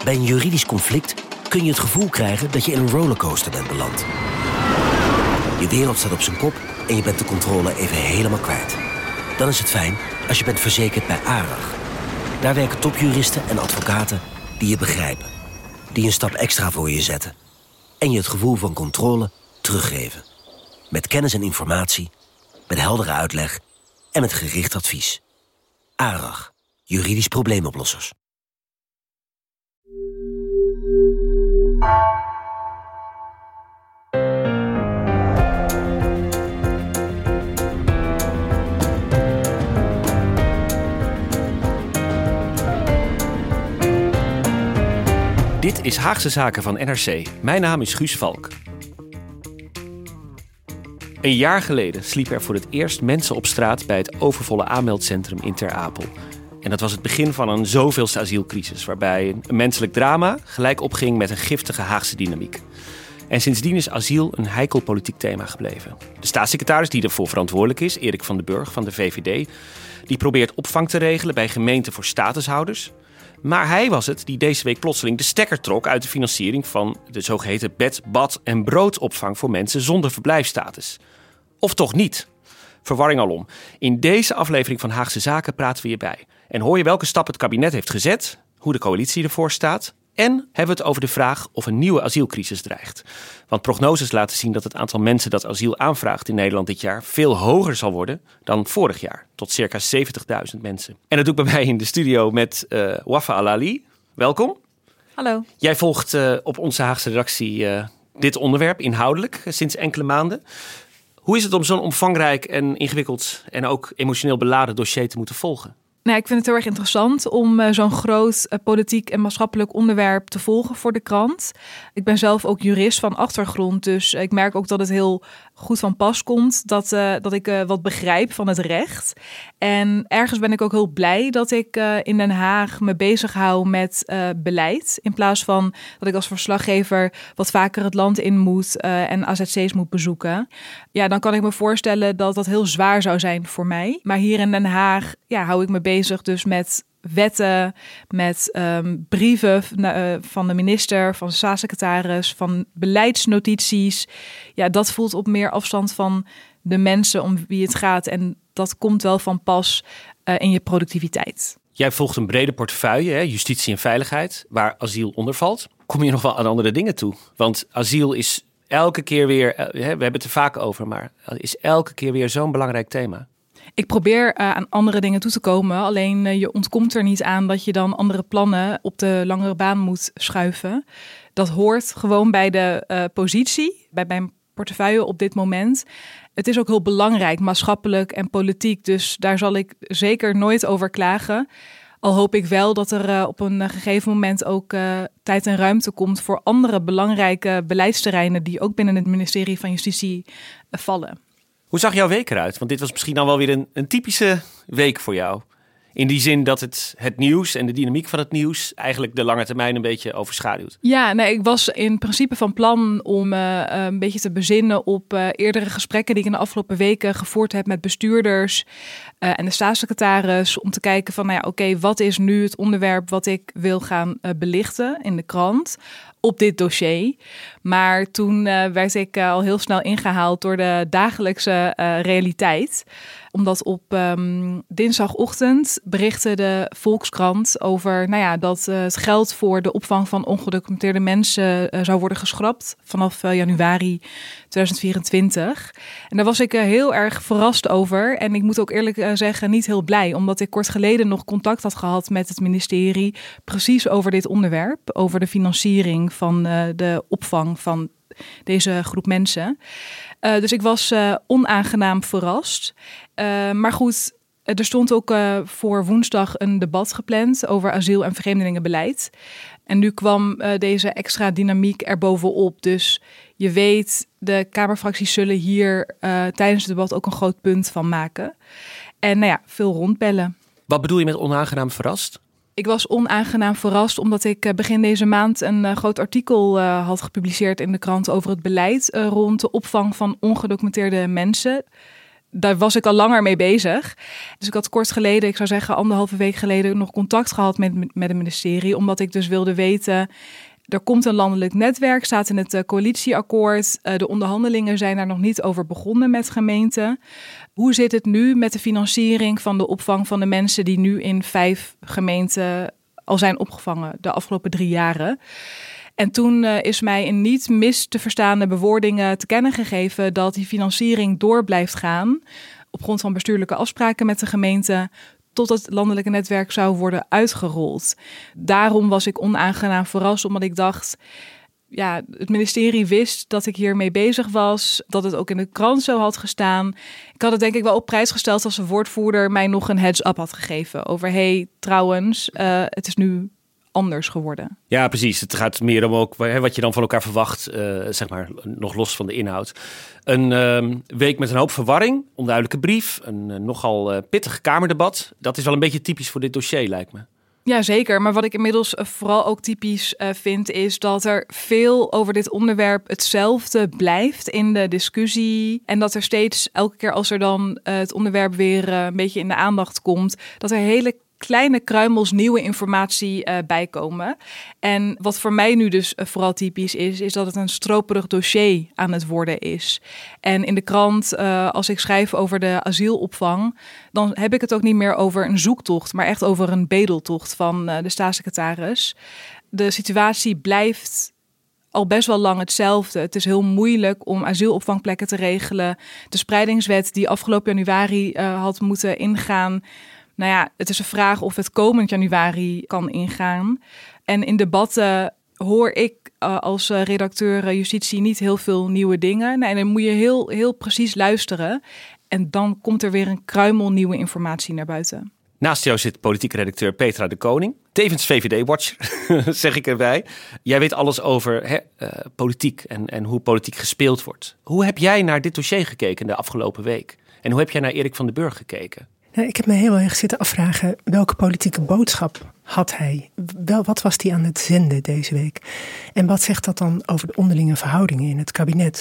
Bij een juridisch conflict kun je het gevoel krijgen dat je in een rollercoaster bent beland. Je wereld staat op zijn kop en je bent de controle even helemaal kwijt. Dan is het fijn als je bent verzekerd bij ARAG. Daar werken topjuristen en advocaten die je begrijpen. Die een stap extra voor je zetten. En je het gevoel van controle teruggeven. Met kennis en informatie, met heldere uitleg en met gericht advies. ARAG, juridisch probleemoplossers. Dit is Haagse Zaken van NRC. Mijn naam is Guus Valk. Een jaar geleden sliepen er voor het eerst mensen op straat bij het overvolle aanmeldcentrum in Ter Apel. En dat was het begin van een zoveelste asielcrisis, waarbij een menselijk drama gelijk opging met een giftige Haagse dynamiek. En sindsdien is asiel een heikel politiek thema gebleven. De staatssecretaris die ervoor verantwoordelijk is, Erik van den Burg van de VVD, die probeert opvang te regelen bij gemeenten voor statushouders. Maar hij was het die deze week plotseling de stekker trok uit de financiering van de zogeheten bed, bad en broodopvang voor mensen zonder verblijfsstatus. Of toch niet? Verwarring alom. In deze aflevering van Haagse Zaken praten we hierbij. En hoor je welke stap het kabinet heeft gezet, hoe de coalitie ervoor staat. En hebben we het over de vraag of een nieuwe asielcrisis dreigt. Want prognoses laten zien dat het aantal mensen dat asiel aanvraagt in Nederland dit jaar veel hoger zal worden dan vorig jaar. Tot circa 70.000 mensen. En dat doe ik bij mij in de studio met Wafa Alali. Welkom. Hallo. Jij volgt op onze Haagse redactie dit onderwerp inhoudelijk sinds enkele maanden. Hoe is het om zo'n omvangrijk en ingewikkeld en ook emotioneel beladen dossier te moeten volgen? Nou, ik vind het heel erg interessant om zo'n groot politiek en maatschappelijk onderwerp te volgen voor de krant. Ik ben zelf ook jurist van achtergrond, dus ik merk ook dat het heel goed van pas komt dat ik wat begrijp van het recht. En ergens ben ik ook heel blij dat ik in Den Haag me bezig hou met beleid. In plaats van dat ik als verslaggever wat vaker het land in moet en AZC's moet bezoeken. Ja, dan kan ik me voorstellen dat dat heel zwaar zou zijn voor mij. Maar hier in Den Haag hou ik me bezig dus met wetten, met brieven van de minister, van de staatssecretaris, van beleidsnotities. Ja, dat voelt op meer afstand van de mensen om wie het gaat. En dat komt wel van pas in je productiviteit. Jij volgt een brede portefeuille, hè, justitie en veiligheid, waar asiel onder valt. Kom je nog wel aan andere dingen toe? Want asiel is elke keer weer, we hebben het er vaak over, maar is elke keer weer zo'n belangrijk thema. Ik probeer aan andere dingen toe te komen. Alleen je ontkomt er niet aan dat je dan andere plannen op de langere baan moet schuiven. Dat hoort gewoon bij de positie, bij mijn portefeuille op dit moment. Het is ook heel belangrijk, maatschappelijk en politiek. Dus daar zal ik zeker nooit over klagen. Al hoop ik wel dat er op een gegeven moment ook tijd en ruimte komt voor andere belangrijke beleidsterreinen die ook binnen het ministerie van Justitie vallen. Hoe zag jouw week eruit? Want dit was misschien dan wel weer een typische week voor jou. In die zin dat het nieuws en de dynamiek van het nieuws eigenlijk de lange termijn een beetje overschaduwt. Ja, nee, ik was in principe van plan om een beetje te bezinnen op eerdere gesprekken die ik in de afgelopen weken gevoerd heb met bestuurders en de staatssecretaris. Om te kijken van, oké, wat is nu het onderwerp wat ik wil gaan belichten in de krant op dit dossier. Maar toen werd ik al heel snel ingehaald door de dagelijkse realiteit. Omdat op dinsdagochtend berichtte de Volkskrant over dat het geld voor de opvang van ongedocumenteerde mensen zou worden geschrapt vanaf januari 2024. En daar was ik heel erg verrast over. En ik moet ook eerlijk zeggen niet heel blij. Omdat ik kort geleden nog contact had gehad met het ministerie precies over dit onderwerp. Over de financiering van de opvang van deze groep mensen. Dus ik was onaangenaam verrast. Maar goed, er stond ook voor woensdag een debat gepland over asiel- en vreemdelingenbeleid. En nu kwam deze extra dynamiek erbovenop. Dus je weet, de Kamerfracties zullen hier tijdens het debat ook een groot punt van maken. En veel rondbellen. Wat bedoel je met onaangenaam verrast? Ik was onaangenaam verrast omdat ik begin deze maand een groot artikel had gepubliceerd in de krant over het beleid rond de opvang van ongedocumenteerde mensen. daar was ik al langer mee bezig. Dus ik had kort geleden, ik zou zeggen 1,5 week geleden, nog contact gehad met het ministerie. Omdat ik dus wilde weten, er komt een landelijk netwerk, staat in het coalitieakkoord. De onderhandelingen zijn daar nog niet over begonnen met gemeenten. Hoe zit het nu met de financiering van de opvang van de mensen die nu in 5 gemeenten al zijn opgevangen de afgelopen 3 jaren? En toen is mij in niet mis te verstaande bewoordingen te kennen gegeven dat die financiering door blijft gaan op grond van bestuurlijke afspraken met de gemeente tot het landelijke netwerk zou worden uitgerold. Daarom was ik onaangenaam verrast, omdat ik dacht, ja, het ministerie wist dat ik hiermee bezig was, dat het ook in de krant zo had gestaan. Ik had het denk ik wel op prijs gesteld als de woordvoerder mij nog een heads-up had gegeven over, trouwens, het is nu anders geworden. Ja, precies. Het gaat meer om ook wat je dan van elkaar verwacht, zeg maar, nog los van de inhoud. Een week met een hoop verwarring, onduidelijke brief, een nogal pittig kamerdebat. Dat is wel een beetje typisch voor dit dossier, lijkt me. Ja, zeker. Maar wat ik inmiddels vooral ook typisch vind, is dat er veel over dit onderwerp hetzelfde blijft in de discussie. En dat er steeds, elke keer als er dan het onderwerp weer een beetje in de aandacht komt, dat er hele kleine kruimels nieuwe informatie bijkomen. En wat voor mij nu dus vooral typisch is dat het een stroperig dossier aan het worden is. En in de krant, als ik schrijf over de asielopvang, dan heb ik het ook niet meer over een zoektocht, maar echt over een bedeltocht van de staatssecretaris. De situatie blijft al best wel lang hetzelfde. Het is heel moeilijk om asielopvangplekken te regelen. De spreidingswet die afgelopen januari had moeten ingaan, nou ja, het is een vraag of het komend januari kan ingaan. En in debatten hoor ik als redacteur justitie niet heel veel nieuwe dingen. Nee, dan moet je heel precies luisteren. En dan komt er weer een kruimel nieuwe informatie naar buiten. Naast jou zit politiek redacteur Petra de Koning. Tevens VVD-watcher, zeg ik erbij. Jij weet alles over politiek en hoe politiek gespeeld wordt. Hoe heb jij naar dit dossier gekeken de afgelopen week? En hoe heb jij naar Erik van den Burg gekeken? Nou, ik heb me heel erg zitten afvragen, welke politieke boodschap had hij? Wat was hij aan het zenden deze week? En wat zegt dat dan over de onderlinge verhoudingen in het kabinet?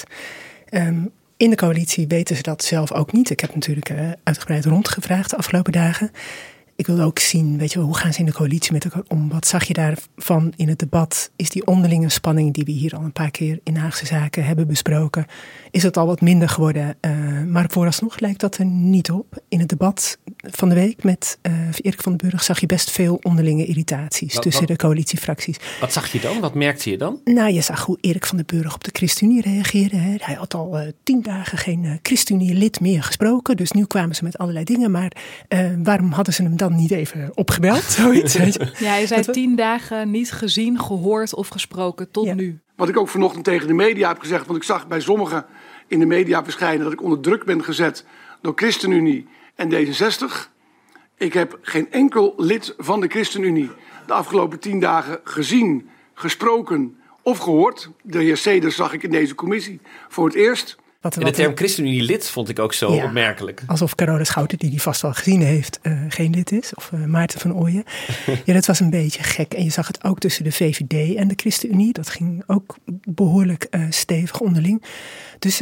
In de coalitie weten ze dat zelf ook niet. Ik heb natuurlijk uitgebreid rondgevraagd de afgelopen dagen. Ik wilde ook zien, weet je wel, hoe gaan ze in de coalitie met elkaar om? Wat zag je daarvan in het debat? Is die onderlinge spanning die we hier al een paar keer in Haagse Zaken hebben besproken, is het al wat minder geworden? Maar vooralsnog lijkt dat er niet op. In het debat van de week met Erik van den Burg zag je best veel onderlinge irritaties tussen de coalitiefracties. Wat zag je dan? Wat merkte je dan? Nou, je zag hoe Erik van den Burg op de ChristenUnie reageerde. Hè. Hij had al 10 dagen geen ChristenUnie-lid meer gesproken. Dus nu kwamen ze met allerlei dingen. Maar waarom hadden ze hem dan niet even opgebeld? Zoiets. Ja, hij zei 10 dagen niet gezien, gehoord of gesproken tot nu. Wat ik ook vanochtend tegen de media heb gezegd, want ik zag bij sommigen in de media verschijnen dat ik onder druk ben gezet door ChristenUnie en D66. Ik heb geen enkel lid van de ChristenUnie de afgelopen 10 dagen gezien, gesproken of gehoord. De heer Seders zag ik in deze commissie voor het eerst. En de term ChristenUnie-lid vond ik ook zo opmerkelijk. Alsof Carola Schouten, die vast wel gezien heeft, geen lid is. Of Maarten van Ooyen. Ja, dat was een beetje gek. En je zag het ook tussen de VVD en de ChristenUnie. Dat ging ook behoorlijk stevig onderling. Dus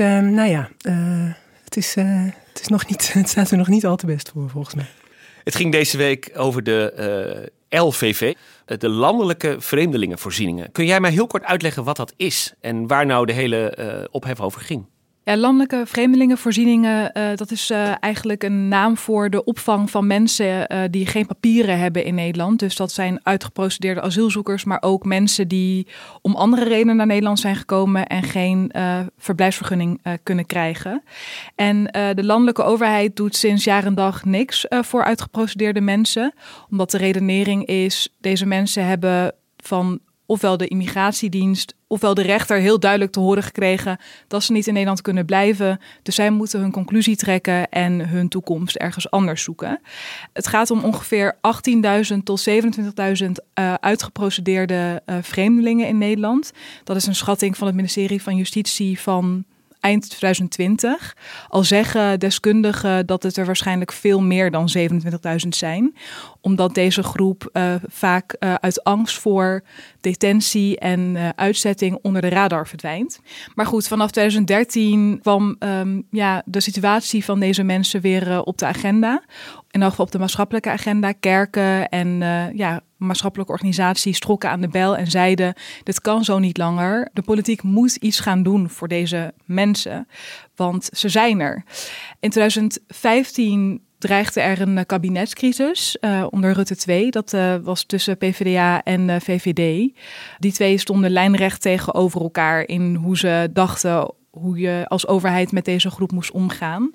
het staat er nog niet al te best voor, volgens mij. Het ging deze week over de LVV, de Landelijke Vreemdelingenvoorzieningen. Kun jij mij heel kort uitleggen wat dat is en waar nou de hele ophef over ging? Ja, landelijke vreemdelingenvoorzieningen, dat is eigenlijk een naam voor de opvang van mensen die geen papieren hebben in Nederland. Dus dat zijn uitgeprocedeerde asielzoekers, maar ook mensen die om andere redenen naar Nederland zijn gekomen en geen verblijfsvergunning kunnen krijgen. En de landelijke overheid doet sinds jaar en dag niks voor uitgeprocedeerde mensen. Omdat de redenering is, deze mensen hebben van ofwel de immigratiedienst ofwel de rechter heel duidelijk te horen gekregen dat ze niet in Nederland kunnen blijven. Dus zij moeten hun conclusie trekken en hun toekomst ergens anders zoeken. Het gaat om ongeveer 18.000 tot 27.000 uitgeprocedeerde vreemdelingen in Nederland. Dat is een schatting van het ministerie van Justitie van eind 2020. Al zeggen deskundigen dat het er waarschijnlijk veel meer dan 27.000 zijn. Omdat deze groep vaak uit angst voor detentie en uitzetting onder de radar verdwijnt. Maar goed, vanaf 2013 kwam de situatie van deze mensen weer op de agenda. In elk geval op de maatschappelijke agenda. Kerken en maatschappelijke organisaties trokken aan de bel en zeiden: dit kan zo niet langer. De politiek moet iets gaan doen voor deze mensen, want ze zijn er. In 2015 dreigde er een kabinetscrisis onder Rutte 2. Dat was tussen PvdA en VVD. Die twee stonden lijnrecht tegenover elkaar in hoe ze dachten hoe je als overheid met deze groep moest omgaan.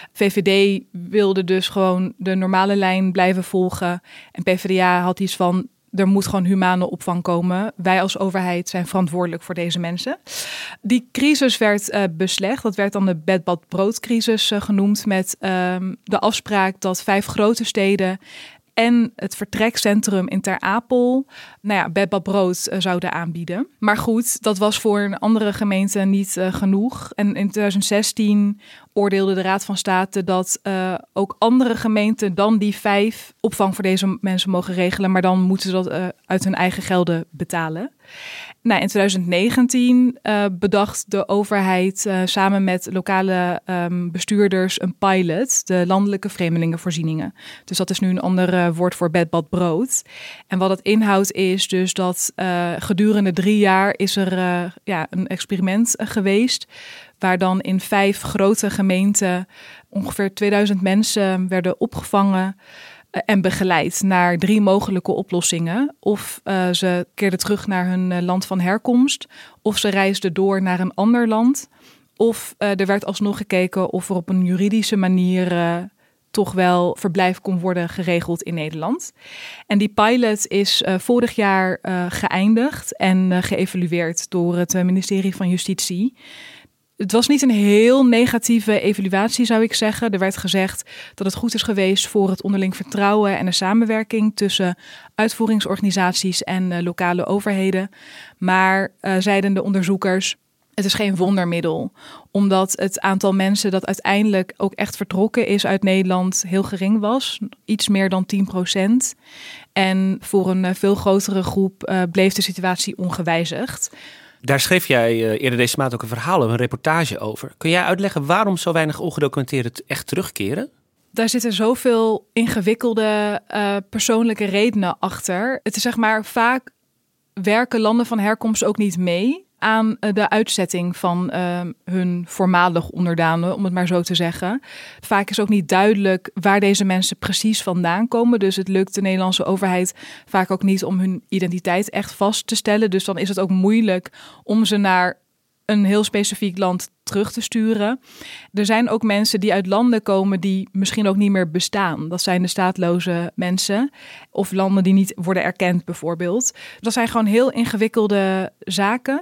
VVD wilde dus gewoon de normale lijn blijven volgen. En PvdA had iets van: er moet gewoon humane opvang komen. Wij als overheid zijn verantwoordelijk voor deze mensen. Die crisis werd beslecht. Dat werd dan de bed-bad-brood-crisis genoemd. Met de afspraak dat 5 grote steden en het vertrekcentrum in Ter Apel bed-bad-brood zouden aanbieden. Maar goed, dat was voor een andere gemeente niet genoeg. En in 2016 oordeelde de Raad van State dat ook andere gemeenten dan die 5 opvang voor deze mensen mogen regelen. Maar dan moeten ze dat uit hun eigen gelden betalen. In 2019 bedacht de overheid samen met lokale bestuurders een pilot, de landelijke vreemdelingenvoorzieningen. Dus dat is nu een ander woord voor bed-bad-brood. En wat het inhoudt is dus dat gedurende 3 jaar is er een experiment geweest, waar dan in 5 grote gemeenten ongeveer 2000 mensen werden opgevangen en begeleid naar 3 mogelijke oplossingen. Of ze keerden terug naar hun land van herkomst, of ze reisden door naar een ander land, of er werd alsnog gekeken of er op een juridische manier toch wel verblijf kon worden geregeld in Nederland. En die pilot is vorig jaar geëindigd en geëvalueerd door het ministerie van Justitie. Het was niet een heel negatieve evaluatie, zou ik zeggen. Er werd gezegd dat het goed is geweest voor het onderling vertrouwen en de samenwerking tussen uitvoeringsorganisaties en lokale overheden. Maar zeiden de onderzoekers: het is geen wondermiddel, omdat het aantal mensen dat uiteindelijk ook echt vertrokken is uit Nederland heel gering was. Iets meer dan 10%. En voor een veel grotere groep bleef de situatie ongewijzigd. Daar schreef jij eerder deze maand ook een verhaal, een reportage over. Kun jij uitleggen waarom zo weinig ongedocumenteerden echt terugkeren? Daar zitten zoveel ingewikkelde persoonlijke redenen achter. Het is vaak werken landen van herkomst ook niet mee aan de uitzetting van hun voormalig onderdanen, om het maar zo te zeggen. Vaak is ook niet duidelijk waar deze mensen precies vandaan komen. Dus het lukt de Nederlandse overheid vaak ook niet om hun identiteit echt vast te stellen. Dus dan is het ook moeilijk om ze naar een heel specifiek land terug te sturen. Er zijn ook mensen die uit landen komen die misschien ook niet meer bestaan. Dat zijn de staatloze mensen of landen die niet worden erkend bijvoorbeeld. Dat zijn gewoon heel ingewikkelde zaken.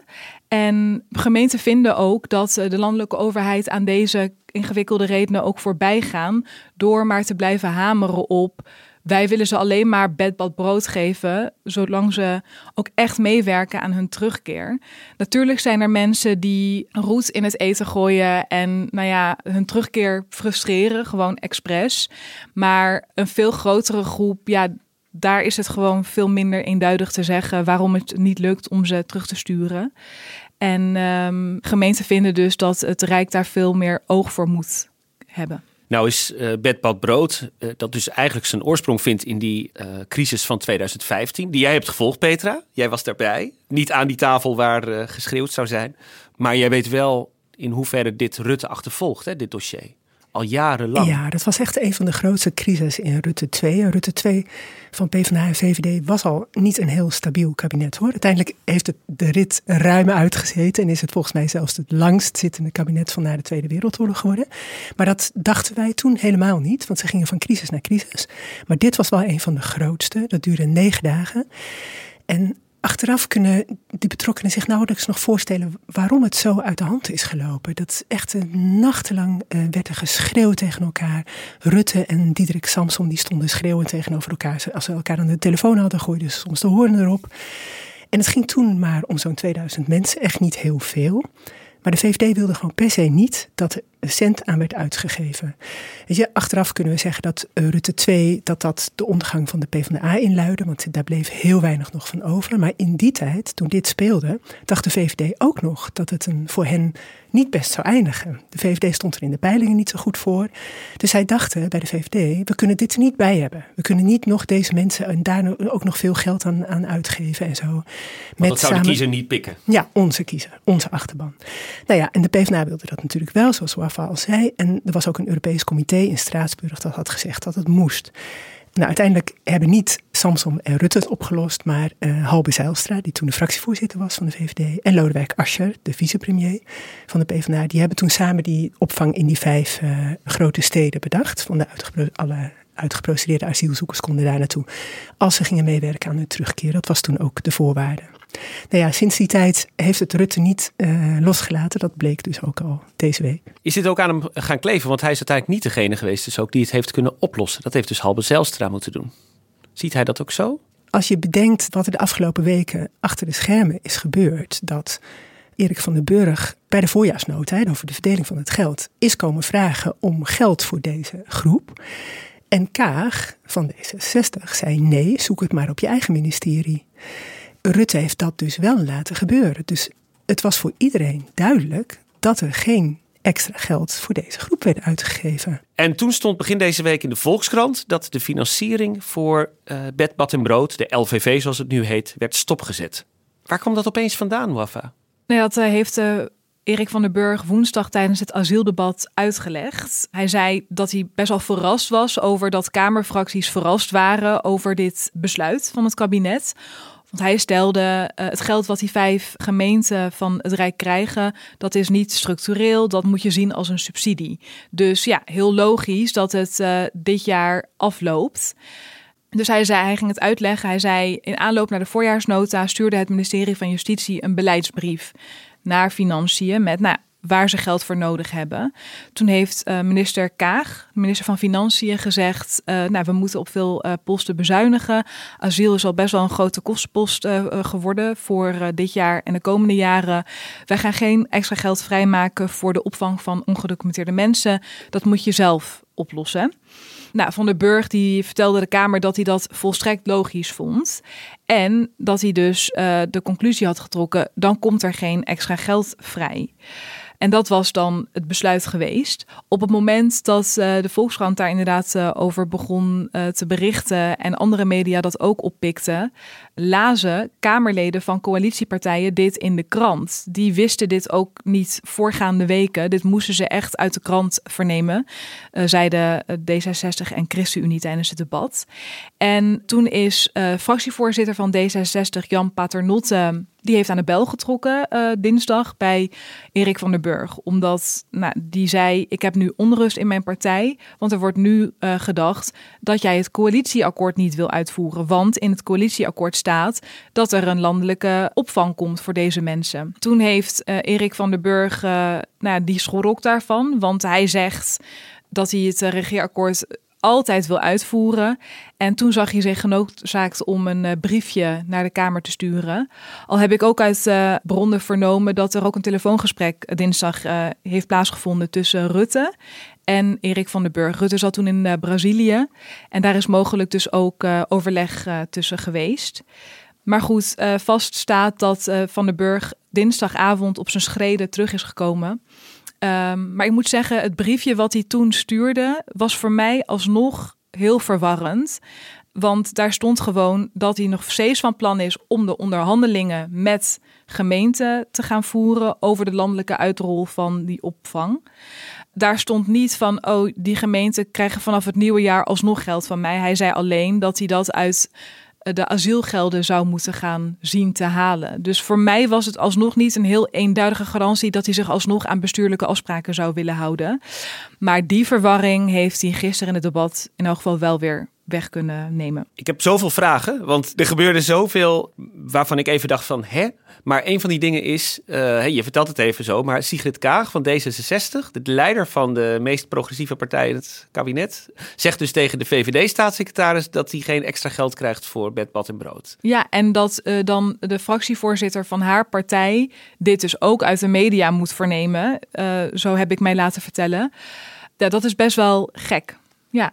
En gemeenten vinden ook dat de landelijke overheid aan deze ingewikkelde redenen ook voorbij gaan door maar te blijven hameren op: wij willen ze alleen maar bed-bad-brood geven, zolang ze ook echt meewerken aan hun terugkeer. Natuurlijk zijn er mensen die roet in het eten gooien en hun terugkeer frustreren, gewoon expres. Maar een veel grotere groep, daar is het gewoon veel minder eenduidig te zeggen waarom het niet lukt om ze terug te sturen. En gemeenten vinden dus dat het Rijk daar veel meer oog voor moet hebben. Nou is bed-bad-brood, dat dus eigenlijk zijn oorsprong vindt in die crisis van 2015. Die jij hebt gevolgd, Petra. Jij was daarbij. Niet aan die tafel waar geschreeuwd zou zijn. Maar jij weet wel in hoeverre dit Rutte achtervolgt, hè, dit dossier. Al jarenlang. Ja, dat was echt een van de grootste crises in Rutte 2. Rutte 2 van PvdA en VVD was al niet een heel stabiel kabinet, hoor. Uiteindelijk heeft het de rit ruim uitgezeten en is het volgens mij zelfs het langst zittende kabinet van na de Tweede Wereldoorlog geworden. Maar dat dachten wij toen helemaal niet, want ze gingen van crisis naar crisis. Maar dit was wel een van de grootste. Dat duurde 9 dagen. En achteraf kunnen die betrokkenen zich nauwelijks nog voorstellen waarom het zo uit de hand is gelopen. Dat echt nachtenlang werd er geschreeuwd tegen elkaar. Rutte en Diederik Samsom die stonden schreeuwend tegenover elkaar. Als ze elkaar aan de telefoon hadden, gooiden ze soms de hoorn erop. En het ging toen maar om zo'n 2000 mensen, echt niet heel veel. Maar de VVD wilde gewoon per se niet dat er een cent aan werd uitgegeven. Weet je, achteraf kunnen we zeggen dat Rutte 2, dat de ondergang van de PvdA inluidde, want daar bleef heel weinig nog van over. Maar in die tijd, toen dit speelde, dacht de VVD ook nog dat het voor hen niet best zou eindigen. De VVD stond er in de peilingen niet zo goed voor. Dus zij dachten bij de VVD, we kunnen dit er niet bij hebben. We kunnen niet nog deze mensen en daar ook nog veel geld aan uitgeven en zo. Want dat zou de kiezer niet pikken. Ja, onze kiezer, onze achterban. Nou ja, en de PvdA wilde dat natuurlijk wel, zoals Wafa al zei. En er was ook een Europees comité in Straatsburg dat had gezegd dat het moest. Nou, uiteindelijk hebben niet Samsom en Rutte het opgelost, maar Halbe Zijlstra, die toen de fractievoorzitter was van de VVD, en Lodewijk Asscher, de vicepremier van de PvdA, die hebben toen samen die opvang in die 5 grote steden bedacht. Van alle uitgeprocedeerde asielzoekers konden daar naartoe, als ze gingen meewerken aan hun terugkeer. Dat was toen ook de voorwaarde. Nou ja, sinds die tijd heeft het Rutte niet losgelaten. Dat bleek dus ook al deze week. Is dit ook aan hem gaan kleven? Want hij is uiteindelijk niet degene geweest dus ook die het heeft kunnen oplossen. Dat heeft dus Halbe Zijlstra moeten doen. Ziet hij dat ook zo? Als je bedenkt wat er de afgelopen weken achter de schermen is gebeurd, dat Erik van den Burg bij de voorjaarsnota over de verdeling van het geld is komen vragen om geld voor deze groep. En Kaag van D66 zei nee, zoek het maar op je eigen ministerie. Rutte heeft dat dus wel laten gebeuren. Dus het was voor iedereen duidelijk dat er geen extra geld voor deze groep werd uitgegeven. En toen stond begin deze week in de Volkskrant dat de financiering voor Bed, Bad en Brood, de LVV zoals het nu heet, werd stopgezet. Waar kwam dat opeens vandaan, Wafa? Nee, dat heeft Erik van den Burg woensdag tijdens het asieldebat uitgelegd. Hij zei dat hij best wel verrast was over dat Kamerfracties verrast waren over dit besluit van het kabinet. Want hij stelde het geld wat die 5 gemeenten van het Rijk krijgen, dat is niet structureel, dat moet je zien als een subsidie. Dus ja, heel logisch dat het dit jaar afloopt. Dus hij ging het uitleggen. Hij zei, in aanloop naar de voorjaarsnota stuurde het ministerie van Justitie een beleidsbrief naar Financiën met waar ze geld voor nodig hebben. Toen heeft minister Kaag, minister van Financiën, gezegd, we moeten op veel posten bezuinigen. Asiel is al best wel een grote kostenpost geworden voor dit jaar en de komende jaren. Wij gaan geen extra geld vrijmaken voor de opvang van ongedocumenteerde mensen. Dat moet je zelf oplossen. Van den Burg die vertelde de Kamer dat hij dat volstrekt logisch vond. En dat hij dus de conclusie had getrokken, dan komt er geen extra geld vrij. En dat was dan het besluit geweest. Op het moment dat de Volkskrant daar inderdaad over begon te berichten en andere media dat ook oppikten, lazen Kamerleden van coalitiepartijen dit in de krant. Die wisten dit ook niet voorgaande weken. Dit moesten ze echt uit de krant vernemen, zeiden D66 en ChristenUnie tijdens het debat. En toen is fractievoorzitter van D66, Jan Paternotte, die heeft aan de bel getrokken dinsdag bij Erik van den Burg. Omdat die zei, ik heb nu onrust in mijn partij. Want er wordt nu gedacht dat jij het coalitieakkoord niet wil uitvoeren. Want in het coalitieakkoord staat dat er een landelijke opvang komt voor deze mensen. Toen heeft Erik van den Burg, die schrok daarvan. Want hij zegt dat hij het regeerakkoord altijd wil uitvoeren. En toen zag hij zich genoodzaakt om een briefje naar de Kamer te sturen. Al heb ik ook uit bronnen vernomen dat er ook een telefoongesprek dinsdag heeft plaatsgevonden tussen Rutte en Erik van den Burg. Rutte zat toen in Brazilië en daar is mogelijk dus ook overleg tussen geweest. Maar goed, vast staat dat Van den Burg dinsdagavond op zijn schreden terug is gekomen. Maar ik moet zeggen, het briefje wat hij toen stuurde was voor mij alsnog heel verwarrend. Want daar stond gewoon dat hij nog steeds van plan is om de onderhandelingen met gemeenten te gaan voeren over de landelijke uitrol van die opvang. Daar stond niet van, die gemeenten krijgen vanaf het nieuwe jaar alsnog geld van mij. Hij zei alleen dat hij dat uit de asielgelden zou moeten gaan zien te halen. Dus voor mij was het alsnog niet een heel eenduidige garantie dat hij zich alsnog aan bestuurlijke afspraken zou willen houden. Maar die verwarring heeft hij gisteren in het debat in elk geval wel weer weg kunnen nemen. Ik heb zoveel vragen, want er gebeurde zoveel waarvan ik even dacht van, Maar een van die dingen is, je vertelt het even zo, maar Sigrid Kaag van D66, de leider van de meest progressieve partij in het kabinet, zegt dus tegen de VVD-staatssecretaris dat hij geen extra geld krijgt voor bed, bad en brood. Ja, en dat dan de fractievoorzitter van haar partij dit dus ook uit de media moet vernemen. Zo heb ik mij laten vertellen. Ja, dat is best wel gek. Ja.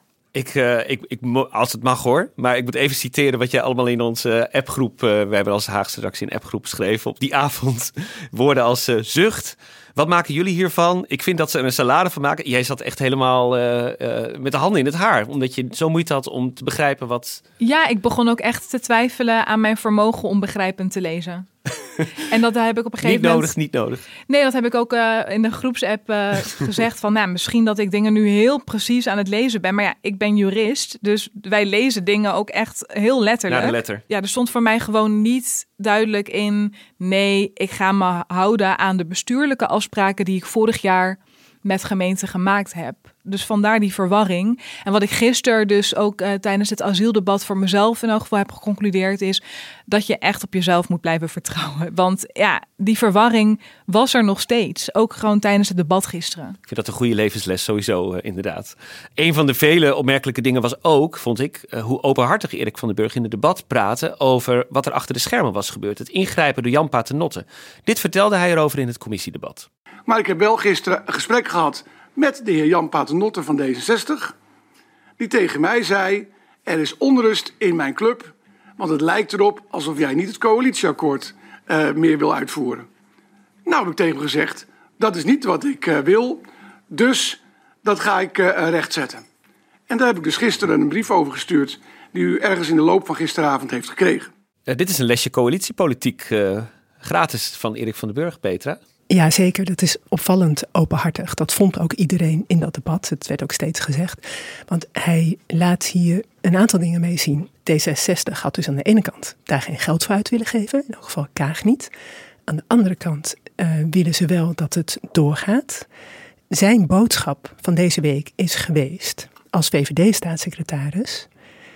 Als het mag hoor, maar ik moet even citeren wat jij allemaal in onze appgroep, wij hebben als Haagse redactie een appgroep geschreven op die avond. Woorden als zucht. Wat maken jullie hiervan? Ik vind dat ze er een salade van maken. Jij zat echt helemaal met de handen in het haar, omdat je zo moeite had om te begrijpen wat... Ja, ik begon ook echt te twijfelen aan mijn vermogen om begrijpend te lezen. En dat heb ik op een gegeven moment... Niet nodig. Nee, dat heb ik ook in de groepsapp gezegd van... misschien dat ik dingen nu heel precies aan het lezen ben. Maar ja, ik ben jurist, dus wij lezen dingen ook echt heel letterlijk. Naar de letter. Ja, er stond voor mij gewoon niet duidelijk in... nee, ik ga me houden aan de bestuurlijke afspraken die ik vorig jaar met gemeenten gemaakt heb. Dus vandaar die verwarring. En wat ik gisteren dus ook tijdens het asieldebat voor mezelf in elk geval heb geconcludeerd is dat je echt op jezelf moet blijven vertrouwen. Want ja, die verwarring was er nog steeds. Ook gewoon tijdens het debat gisteren. Ik vind dat een goede levensles sowieso, inderdaad. Een van de vele opmerkelijke dingen was ook, vond ik, hoe openhartig Erik van den Burg in het debat praatte over wat er achter de schermen was gebeurd. Het ingrijpen door Jan Paternotte. Dit vertelde hij erover in het commissiedebat. Maar ik heb wel gisteren een gesprek gehad met de heer Jan Paternotte van D66. Die tegen mij zei, er is onrust in mijn club. Want het lijkt erop alsof jij niet het coalitieakkoord meer wil uitvoeren. Nou heb ik tegen hem gezegd, dat is niet wat ik wil. Dus dat ga ik rechtzetten. En daar heb ik dus gisteren een brief over gestuurd die u ergens in de loop van gisteravond heeft gekregen. Dit is een lesje coalitiepolitiek gratis van Erik van den Burg, Petra. Ja, zeker. Dat is opvallend openhartig. Dat vond ook iedereen in dat debat. Het werd ook steeds gezegd. Want hij laat hier een aantal dingen mee zien. D66 had dus aan de ene kant daar geen geld voor uit willen geven. In elk geval Kaag niet. Aan de andere kant willen ze wel dat het doorgaat. Zijn boodschap van deze week is geweest als VVD-staatssecretaris: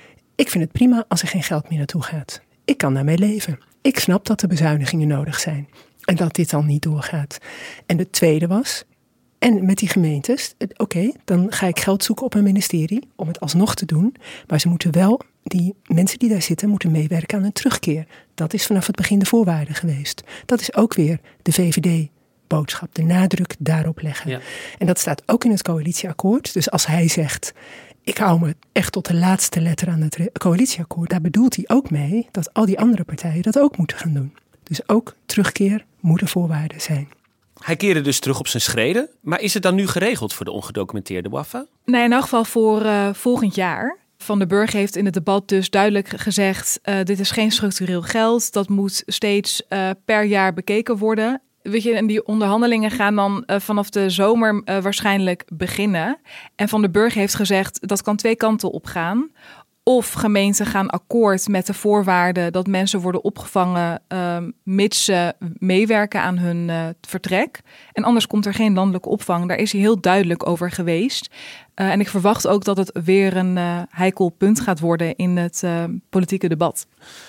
ik vind het prima als er geen geld meer naartoe gaat. Ik kan daarmee leven. Ik snap dat er bezuinigingen nodig zijn. En dat dit dan niet doorgaat. En de tweede was, en met die gemeentes, oké, dan ga ik geld zoeken op een ministerie om het alsnog te doen. Maar ze moeten wel, die mensen die daar zitten, moeten meewerken aan een terugkeer. Dat is vanaf het begin de voorwaarde geweest. Dat is ook weer de VVD-boodschap, de nadruk daarop leggen. Ja. En dat staat ook in het coalitieakkoord. Dus als hij zegt, ik hou me echt tot de laatste letter aan het coalitieakkoord, daar bedoelt hij ook mee dat al die andere partijen dat ook moeten gaan doen. Dus ook terugkeer moet een voorwaarde zijn. Hij keerde dus terug op zijn schreden. Maar is het dan nu geregeld voor de ongedocumenteerde Wafa? Nee, in elk geval voor volgend jaar. Van den Burg heeft in het debat dus duidelijk gezegd, dit is geen structureel geld. Dat moet steeds per jaar bekeken worden. Weet je, en die onderhandelingen gaan dan vanaf de zomer waarschijnlijk beginnen. En Van den Burg heeft gezegd, dat kan twee kanten op gaan. Of gemeenten gaan akkoord met de voorwaarden dat mensen worden opgevangen mits ze meewerken aan hun vertrek. En anders komt er geen landelijke opvang. Daar is hij heel duidelijk over geweest. En ik verwacht ook dat het weer een heikel punt gaat worden in het politieke debat.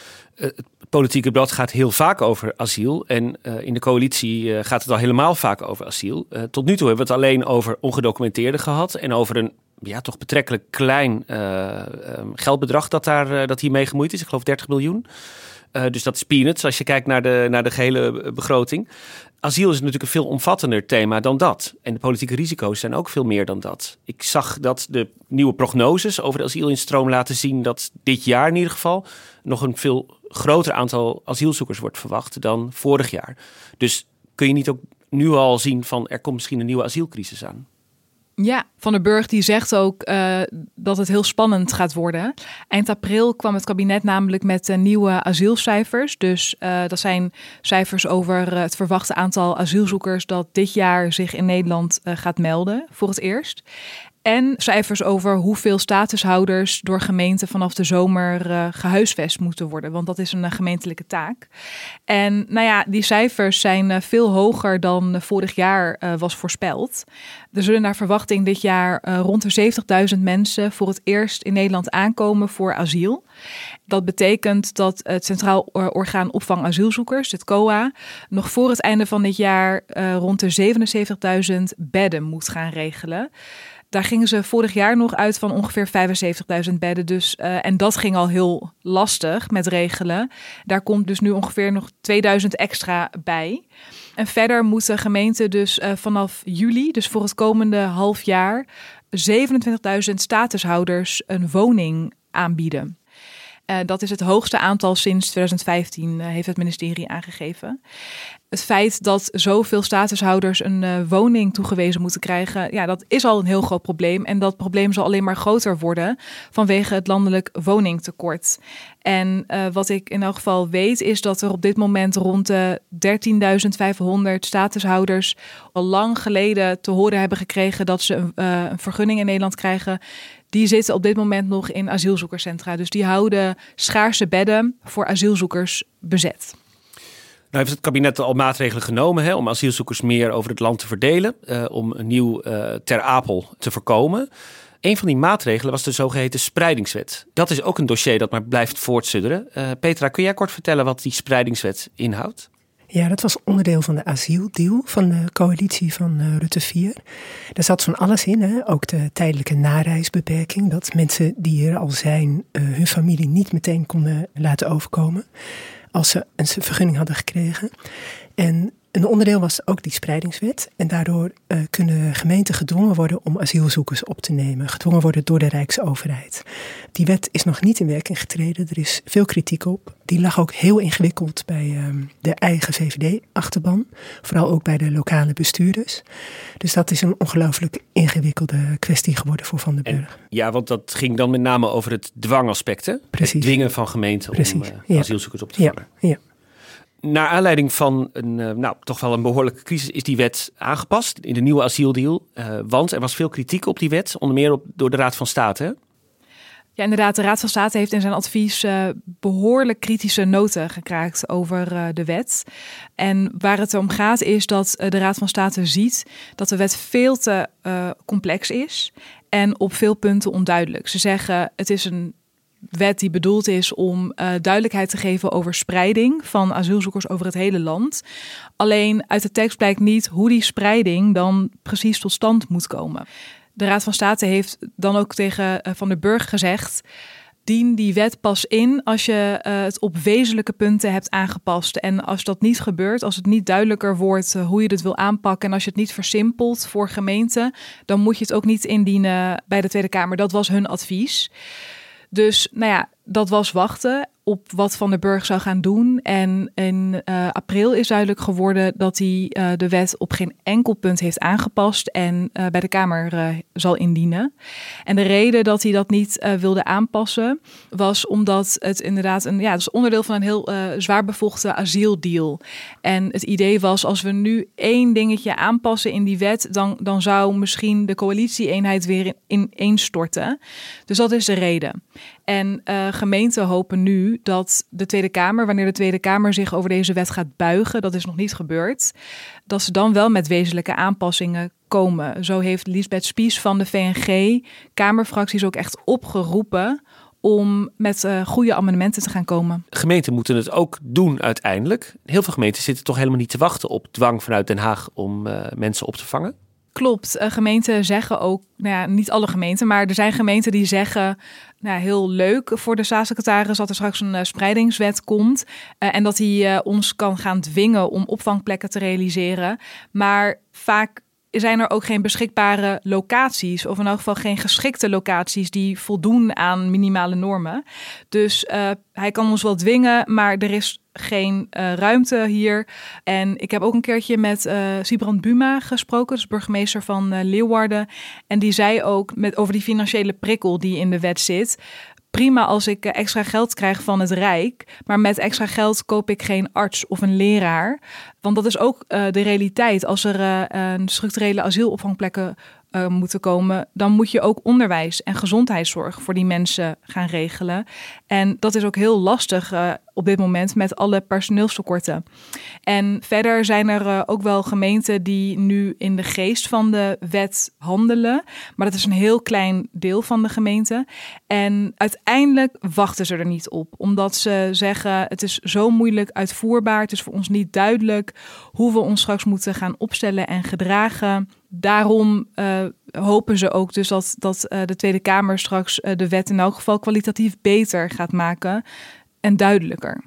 Het politieke debat gaat heel vaak over asiel. En in de coalitie gaat het al helemaal vaak over asiel. Tot nu toe hebben we het alleen over ongedocumenteerden gehad en over een toch betrekkelijk klein geldbedrag dat hiermee gemoeid is. Ik geloof 30 miljoen. Dus dat is peanuts als je kijkt naar de gehele begroting. Asiel is natuurlijk een veel omvattender thema dan dat. En de politieke risico's zijn ook veel meer dan dat. Ik zag dat de nieuwe prognoses over de asielinstroom laten zien dat dit jaar in ieder geval nog een veel groter aantal asielzoekers wordt verwacht dan vorig jaar. Dus kun je niet ook nu al zien van er komt misschien een nieuwe asielcrisis aan? Ja, Van den Burg die zegt ook dat het heel spannend gaat worden. Eind april kwam het kabinet namelijk met nieuwe asielcijfers. Dus dat zijn cijfers over het verwachte aantal asielzoekers dat dit jaar zich in Nederland gaat melden voor het eerst. En cijfers over hoeveel statushouders door gemeenten vanaf de zomer gehuisvest moeten worden. Want dat is een gemeentelijke taak. En die cijfers zijn veel hoger dan vorig jaar was voorspeld. Er zullen naar verwachting dit jaar rond de 70.000 mensen voor het eerst in Nederland aankomen voor asiel. Dat betekent dat het Centraal Orgaan Opvang Asielzoekers, het COA, nog voor het einde van dit jaar rond de 77.000 bedden moet gaan regelen. Daar gingen ze vorig jaar nog uit van ongeveer 75.000 bedden. Dus, en dat ging al heel lastig met regelen. Daar komt dus nu ongeveer nog 2000 extra bij. En verder moeten gemeenten dus vanaf juli, dus voor het komende half jaar, 27.000 statushouders een woning aanbieden. Dat is het hoogste aantal sinds 2015, heeft het ministerie aangegeven. Het feit dat zoveel statushouders een woning toegewezen moeten krijgen, dat is al een heel groot probleem. En dat probleem zal alleen maar groter worden vanwege het landelijk woningtekort. En wat ik in elk geval weet is dat er op dit moment rond de 13.500 statushouders al lang geleden te horen hebben gekregen dat ze een vergunning in Nederland krijgen. Die zitten op dit moment nog in asielzoekerscentra. Dus die houden schaarse bedden voor asielzoekers bezet. Nou heeft het kabinet al maatregelen genomen om asielzoekers meer over het land te verdelen. Om een nieuw Ter Apel te voorkomen. Een van die maatregelen was de zogeheten spreidingswet. Dat is ook een dossier dat maar blijft voortsudderen. Petra, kun jij kort vertellen wat die spreidingswet inhoudt? Ja, dat was onderdeel van de asieldeal van de coalitie van Rutte 4. Daar zat van alles in, hè? Ook de tijdelijke nareisbeperking. Dat mensen die er al zijn hun familie niet meteen konden laten overkomen als ze een vergunning hadden gekregen. En een onderdeel was ook die spreidingswet. En daardoor kunnen gemeenten gedwongen worden om asielzoekers op te nemen. Gedwongen worden door de Rijksoverheid. Die wet is nog niet in werking getreden. Er is veel kritiek op. Die lag ook heel ingewikkeld bij de eigen VVD-achterban. Vooral ook bij de lokale bestuurders. Dus dat is een ongelooflijk ingewikkelde kwestie geworden voor Van den Burg. Ja, want dat ging dan met name over het dwangaspect, hè? Precies. Het dwingen van gemeenten om asielzoekers op te vangen. Ja. Naar aanleiding van toch wel een behoorlijke crisis is die wet aangepast in de nieuwe asieldeal. Want er was veel kritiek op die wet, onder meer door de Raad van State. Hè? Ja, inderdaad. De Raad van State heeft in zijn advies behoorlijk kritische noten gekraakt over de wet. En waar het om gaat is dat de Raad van State ziet dat de wet veel te complex is en op veel punten onduidelijk. Ze zeggen het is een wet die bedoeld is om duidelijkheid te geven over spreiding van asielzoekers over het hele land. Alleen uit de tekst blijkt niet hoe die spreiding dan precies tot stand moet komen. De Raad van State heeft dan ook tegen Van den Burg gezegd: dien die wet pas in als je het op wezenlijke punten hebt aangepast. En als dat niet gebeurt, als het niet duidelijker wordt hoe je het wil aanpakken en als je het niet versimpelt voor gemeenten, dan moet je het ook niet indienen bij de Tweede Kamer. Dat was hun advies. Dus dat was wachten op wat Van den Burg zou gaan doen. En in april is duidelijk geworden dat hij de wet op geen enkel punt heeft aangepast en bij de Kamer zal indienen. En de reden dat hij dat niet wilde aanpassen was omdat het inderdaad het is onderdeel van een heel zwaar bevochten asieldeal. En het idee was, als we nu één dingetje aanpassen in die wet, dan zou misschien de coalitie-eenheid weer ineenstorten. Dus dat is de reden. En gemeenten hopen nu dat de Tweede Kamer, wanneer de Tweede Kamer zich over deze wet gaat buigen, dat is nog niet gebeurd, dat ze dan wel met wezenlijke aanpassingen komen. Zo heeft Liesbeth Spies van de VNG Kamerfracties ook echt opgeroepen om met goede amendementen te gaan komen. Gemeenten moeten het ook doen uiteindelijk. Heel veel gemeenten zitten toch helemaal niet te wachten op dwang vanuit Den Haag om mensen op te vangen? Klopt. Gemeenten zeggen ook, niet alle gemeenten, maar er zijn gemeenten die zeggen, heel leuk voor de staatssecretaris dat er straks een spreidingswet komt en dat hij ons kan gaan dwingen om opvangplekken te realiseren. Maar vaak zijn er ook geen beschikbare locaties, of in elk geval geen geschikte locaties die voldoen aan minimale normen. Dus hij kan ons wel dwingen, maar er is geen ruimte hier. En ik heb ook een keertje met Sibrand Buma gesproken, dus burgemeester van Leeuwarden. En die zei ook over die financiële prikkel die in de wet zit: prima als ik extra geld krijg van het Rijk, maar met extra geld koop ik geen arts of een leraar. Want dat is ook de realiteit. Als er structurele asielopvangplekken moeten komen, dan moet je ook onderwijs en gezondheidszorg voor die mensen gaan regelen. En dat is ook heel lastig op dit moment met alle personeelstekorten. En verder zijn er ook wel gemeenten die nu in de geest van de wet handelen. Maar dat is een heel klein deel van de gemeente. En uiteindelijk wachten ze er niet op. Omdat ze zeggen, het is zo moeilijk uitvoerbaar. Het is voor ons niet duidelijk hoe we ons straks moeten gaan opstellen en gedragen. Daarom hopen ze ook dus dat de Tweede Kamer straks de wet in elk geval kwalitatief beter gaat maken en duidelijker.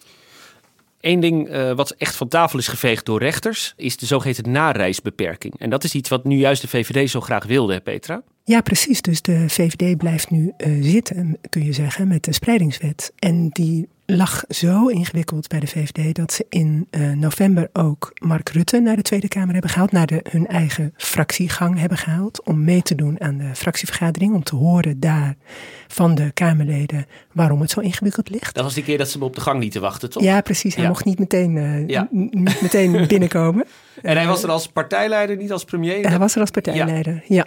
Eén ding wat echt van tafel is geveegd door rechters is de zogeheten nareisbeperking. En dat is iets wat nu juist de VVD zo graag wilde, hè Petra? Ja, precies. Dus de VVD blijft nu zitten, kun je zeggen, met de spreidingswet. En die lag zo ingewikkeld bij de VVD dat ze in november ook Mark Rutte naar de Tweede Kamer hebben gehaald, naar hun eigen fractiegang hebben gehaald, om mee te doen aan de fractievergadering, om te horen daar van de Kamerleden waarom het zo ingewikkeld ligt. Dat was die keer dat ze hem op de gang lieten wachten, toch? Ja, precies. Hij mocht niet meteen binnenkomen. En hij was er als partijleider, niet als premier? Hij was er als partijleider, ja.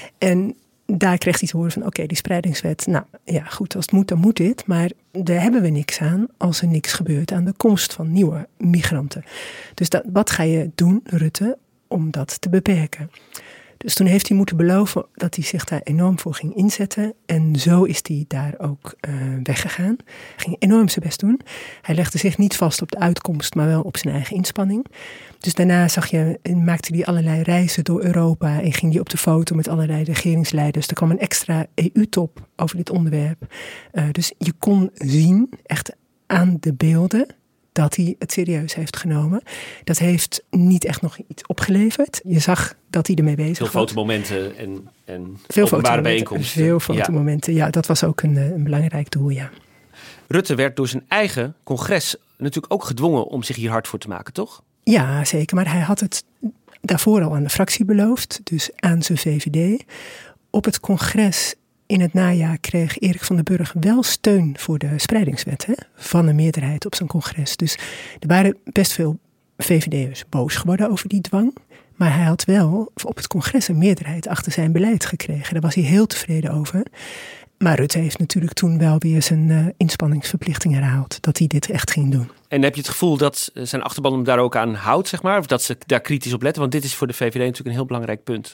En daar kreeg hij te horen van oké, die spreidingswet, nou ja goed, als het moet, dan moet dit. Maar daar hebben we niks aan als er niks gebeurt aan de komst van nieuwe migranten. Dus wat ga je doen, Rutte, om dat te beperken? Dus toen heeft hij moeten beloven dat hij zich daar enorm voor ging inzetten. En zo is hij daar ook weggegaan. Hij ging enorm zijn best doen. Hij legde zich niet vast op de uitkomst, maar wel op zijn eigen inspanning. Dus daarna maakte hij allerlei reizen door Europa en ging hij op de foto met allerlei regeringsleiders. Er kwam een extra EU-top over dit onderwerp. Dus je kon zien, echt aan de beelden, dat hij het serieus heeft genomen. Dat heeft niet echt nog iets opgeleverd. Je zag dat hij ermee bezig was. Veel fotomomenten en veel openbare bijeenkomsten. Veel fotomomenten, ja, dat was ook een belangrijk doel, ja. Rutte werd door zijn eigen congres natuurlijk ook gedwongen om zich hier hard voor te maken, toch? Ja, zeker. Maar hij had het daarvoor al aan de fractie beloofd, dus aan zijn VVD. Op het congres in het najaar kreeg Erik van den Burg wel steun voor de spreidingswet, van een meerderheid op zijn congres. Dus er waren best veel VVD'ers boos geworden over die dwang. Maar hij had wel op het congres een meerderheid achter zijn beleid gekregen. Daar was hij heel tevreden over. Maar Rutte heeft natuurlijk toen wel weer zijn inspanningsverplichting herhaald. Dat hij dit echt ging doen. En heb je het gevoel dat zijn achterban hem daar ook aan houdt, zeg maar? Of dat ze daar kritisch op letten? Want dit is voor de VVD natuurlijk een heel belangrijk punt.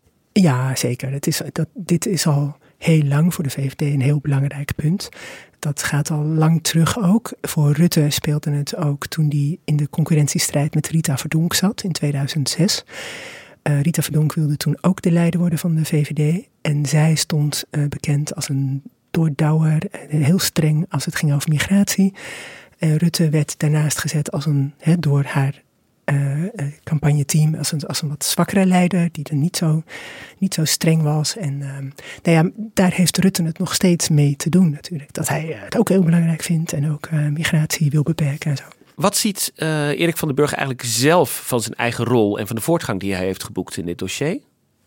Ja, zeker. Dit is al heel lang voor de VVD een heel belangrijk punt. Dat gaat al lang terug ook. Voor Rutte speelde het ook toen hij in de concurrentiestrijd met Rita Verdonk zat in 2006. Rita Verdonk wilde toen ook de leider worden van de VVD. En zij stond bekend als een doordouwer, heel streng als het ging over migratie. Rutte werd daarnaast gezet als door haar campagneteam als een wat zwakkere leider die er niet zo streng was. En daar heeft Rutte het nog steeds mee te doen natuurlijk. Dat hij het ook heel belangrijk vindt en ook migratie wil beperken en zo. Wat ziet Erik van den Burg eigenlijk zelf van zijn eigen rol en van de voortgang die hij heeft geboekt in dit dossier?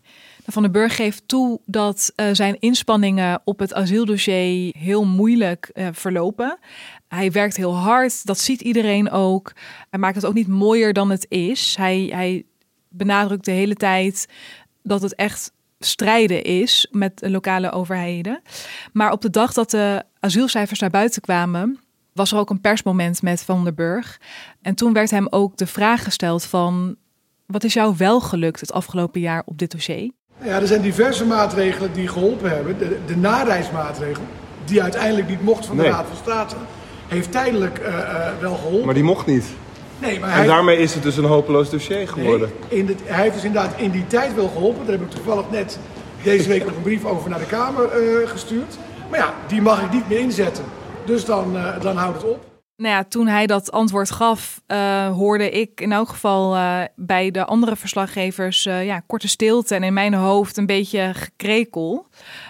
Van den Burg geeft toe dat zijn inspanningen op het asieldossier heel moeilijk verlopen. Hij werkt heel hard, dat ziet iedereen ook. Hij maakt het ook niet mooier dan het is. Hij benadrukt de hele tijd dat het echt strijden is met de lokale overheden. Maar op de dag dat de asielcijfers naar buiten kwamen, was er ook een persmoment met Van den Burg. En toen werd hem ook de vraag gesteld van, wat is jou wel gelukt het afgelopen jaar op dit dossier? Ja, er zijn diverse maatregelen die geholpen hebben. De nareismaatregel, die uiteindelijk niet mocht van de Raad van State, heeft tijdelijk wel geholpen. Maar die mocht niet. Nee, maar en daarmee is het dus een hopeloos dossier geworden. Nee, hij heeft dus inderdaad in die tijd wel geholpen. Daar heb ik toevallig net deze week nog een brief over naar de Kamer gestuurd. Maar ja, die mag ik niet meer inzetten. Dus dan houdt het op. Nou ja, toen hij dat antwoord gaf, hoorde ik in elk geval bij de andere verslaggevers korte stilte en in mijn hoofd een beetje gekrekel.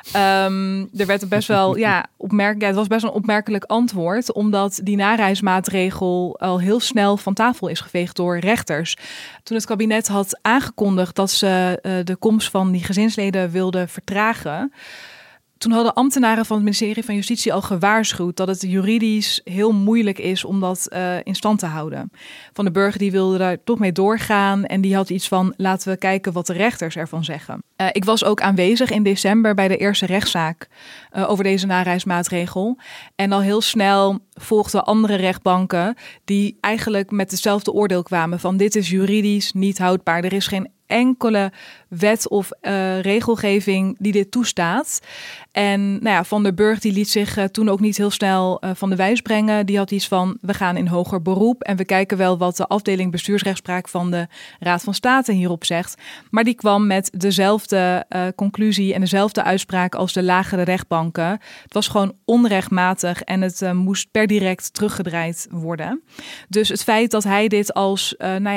Er werd best wel, het was best een opmerkelijk antwoord, omdat die nareismaatregel al heel snel van tafel is geveegd door rechters. Toen het kabinet had aangekondigd dat ze de komst van die gezinsleden wilden vertragen, Toen hadden ambtenaren van het ministerie van Justitie al gewaarschuwd dat het juridisch heel moeilijk is om dat in stand te houden. Van den Burg die wilde daar toch mee doorgaan en die had iets van laten we kijken wat de rechters ervan zeggen. Ik was ook aanwezig in december bij de eerste rechtszaak over deze nareismaatregel. En al heel snel volgden andere rechtbanken die eigenlijk met hetzelfde oordeel kwamen van dit is juridisch niet houdbaar. Er is geen enkele wet of regelgeving die dit toestaat. En Van den Burg die liet zich toen ook niet heel snel van de wijs brengen. Die had iets van, we gaan in hoger beroep en we kijken wel wat de afdeling bestuursrechtspraak van de Raad van State hierop zegt. Maar die kwam met dezelfde conclusie en dezelfde uitspraak als de lagere rechtbanken. Het was gewoon onrechtmatig en het moest per direct teruggedraaid worden. Dus het feit dat hij dit als,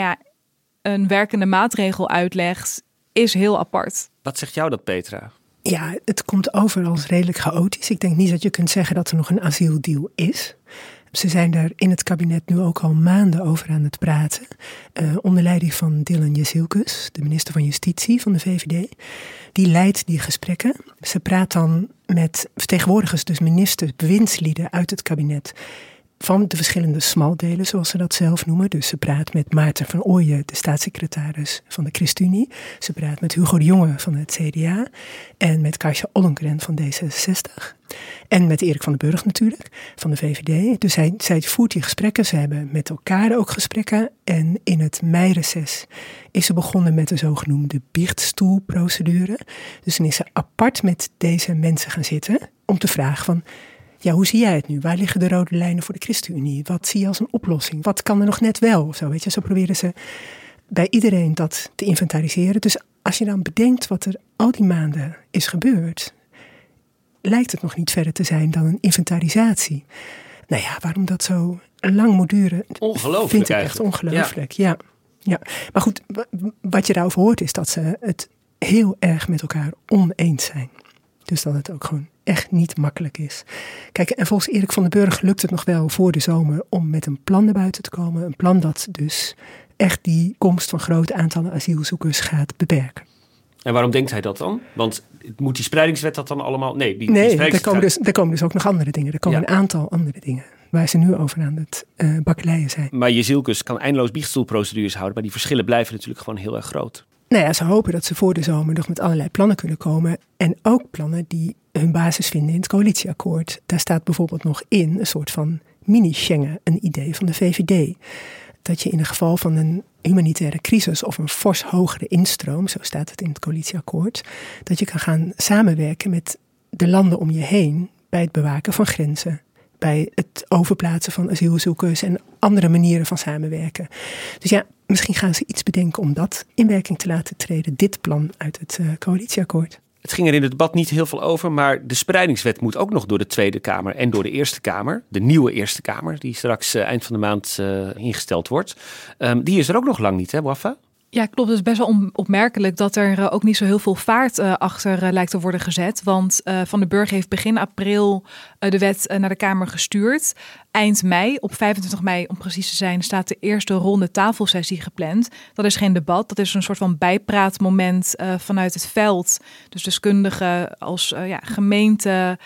een werkende maatregel uitlegt, is heel apart. Wat zegt jou dat, Petra? Ja, het komt over als redelijk chaotisch. Ik denk niet dat je kunt zeggen dat er nog een asieldeal is. Ze zijn daar in het kabinet nu ook al maanden over aan het praten. Onder leiding van Dylan Jezielkus, de minister van Justitie van de VVD. Die leidt die gesprekken. Ze praat dan met vertegenwoordigers, dus ministers, bewindslieden uit het kabinet. Van de verschillende smaldelen, zoals ze dat zelf noemen. Dus ze praat met Maarten van Ooyen, de staatssecretaris van de ChristenUnie. Ze praat met Hugo de Jonge van het CDA. En met Kasia Ollongren van D66. En met Erik van den Burg natuurlijk, van de VVD. Dus zij voert die gesprekken. Ze hebben met elkaar ook gesprekken. En in het meireces is ze begonnen met de zogenoemde biechtstoelprocedure. Dus dan is ze apart met deze mensen gaan zitten om te vragen van, ja, hoe zie jij het nu? Waar liggen de rode lijnen voor de ChristenUnie? Wat zie je als een oplossing? Wat kan er nog net wel? Of zo, weet je? Zo proberen ze bij iedereen dat te inventariseren. Dus als je dan bedenkt wat er al die maanden is gebeurd, lijkt het nog niet verder te zijn dan een inventarisatie. Nou ja, waarom dat zo lang moet duren, ongelooflijk vind ik eigenlijk. echt ongelooflijk. Ja. Maar goed, wat je daarover hoort is dat ze het heel erg met elkaar oneens zijn. Dus dat het ook gewoon echt niet makkelijk is. Kijk, en volgens Erik van den Burg lukt het nog wel voor de zomer om met een plan naar buiten te komen. Een plan dat dus echt die komst van grote aantallen asielzoekers gaat beperken. En waarom denkt hij dat dan? Want moet die spreidingswet dat dan allemaal? Nee, er komen dus ook nog andere dingen. Er komen een aantal andere dingen waar ze nu over aan het bakkeleien zijn. Maar Jezielkus kan eindeloos biechtstoelprocedures houden, maar die verschillen blijven natuurlijk gewoon heel erg groot. Nou ja, ze hopen dat ze voor de zomer nog met allerlei plannen kunnen komen. En ook plannen die hun basis vinden in het coalitieakkoord. Daar staat bijvoorbeeld nog in een soort van mini-Schengen, een idee van de VVD. Dat je in het geval van een humanitaire crisis of een fors hogere instroom, zo staat het in het coalitieakkoord, dat je kan gaan samenwerken met de landen om je heen bij het bewaken van grenzen, bij het overplaatsen van asielzoekers en andere manieren van samenwerken. Dus ja, misschien gaan ze iets bedenken om dat in werking te laten treden, dit plan uit het coalitieakkoord. Het ging er in het debat niet heel veel over, maar de spreidingswet moet ook nog door de Tweede Kamer en door de Eerste Kamer. De nieuwe Eerste Kamer, die straks eind van de maand ingesteld wordt. Die is er ook nog lang niet, hè, Wafa? Ja, klopt. Het is best wel opmerkelijk dat er ook niet zo heel veel vaart achter lijkt te worden gezet. Want Van den Burg heeft begin april de wet naar de Kamer gestuurd. Eind mei, op 25 mei om precies te zijn, staat de eerste ronde tafelsessie gepland. Dat is geen debat, dat is een soort van bijpraatmoment vanuit het veld. Dus deskundigen als gemeenten,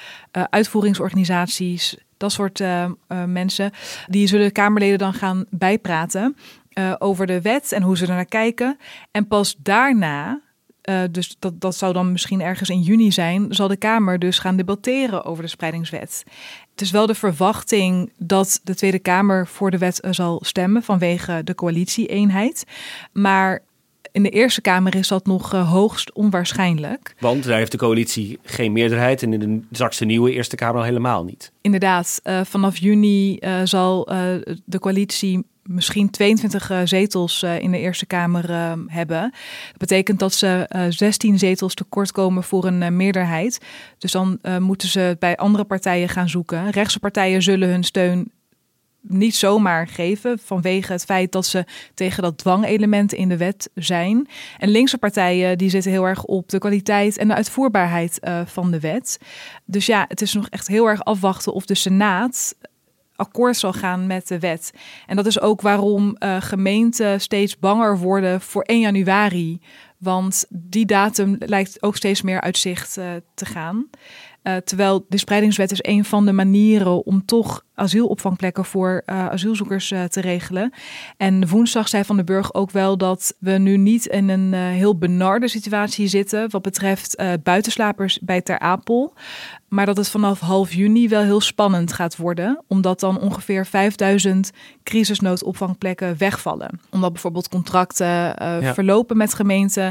uitvoeringsorganisaties, dat soort mensen. Die zullen de Kamerleden dan gaan bijpraten over de wet en hoe ze er naar kijken. En pas daarna, dus dat zou dan misschien ergens in juni zijn, zal de Kamer dus gaan debatteren over de spreidingswet. Het is wel de verwachting dat de Tweede Kamer voor de wet zal stemmen vanwege de coalitie-eenheid. Maar in de Eerste Kamer is dat nog hoogst onwaarschijnlijk. Want daar heeft de coalitie geen meerderheid en in straks de nieuwe Eerste Kamer al helemaal niet. Inderdaad, vanaf juni zal de coalitie misschien 22 zetels in de Eerste Kamer hebben. Dat betekent dat ze 16 zetels tekort komen voor een meerderheid. Dus dan moeten ze bij andere partijen gaan zoeken. Rechtse partijen zullen hun steun niet zomaar geven vanwege het feit dat ze tegen dat dwangelement in de wet zijn. En linkse partijen die zitten heel erg op de kwaliteit en de uitvoerbaarheid van de wet. Dus ja, het is nog echt heel erg afwachten of de Senaat akkoord zal gaan met de wet. En dat is ook waarom gemeenten steeds banger worden voor 1 januari. Want die datum lijkt ook steeds meer uit zicht te gaan. Terwijl de spreidingswet is een van de manieren om toch asielopvangplekken voor asielzoekers te regelen. En woensdag zei Van den Burg ook wel dat we nu niet in een heel benarde situatie zitten wat betreft buitenslapers bij Ter Apel. Maar dat het vanaf half juni wel heel spannend gaat worden. Omdat dan ongeveer 5000 crisisnoodopvangplekken wegvallen. Omdat bijvoorbeeld contracten verlopen met gemeenten.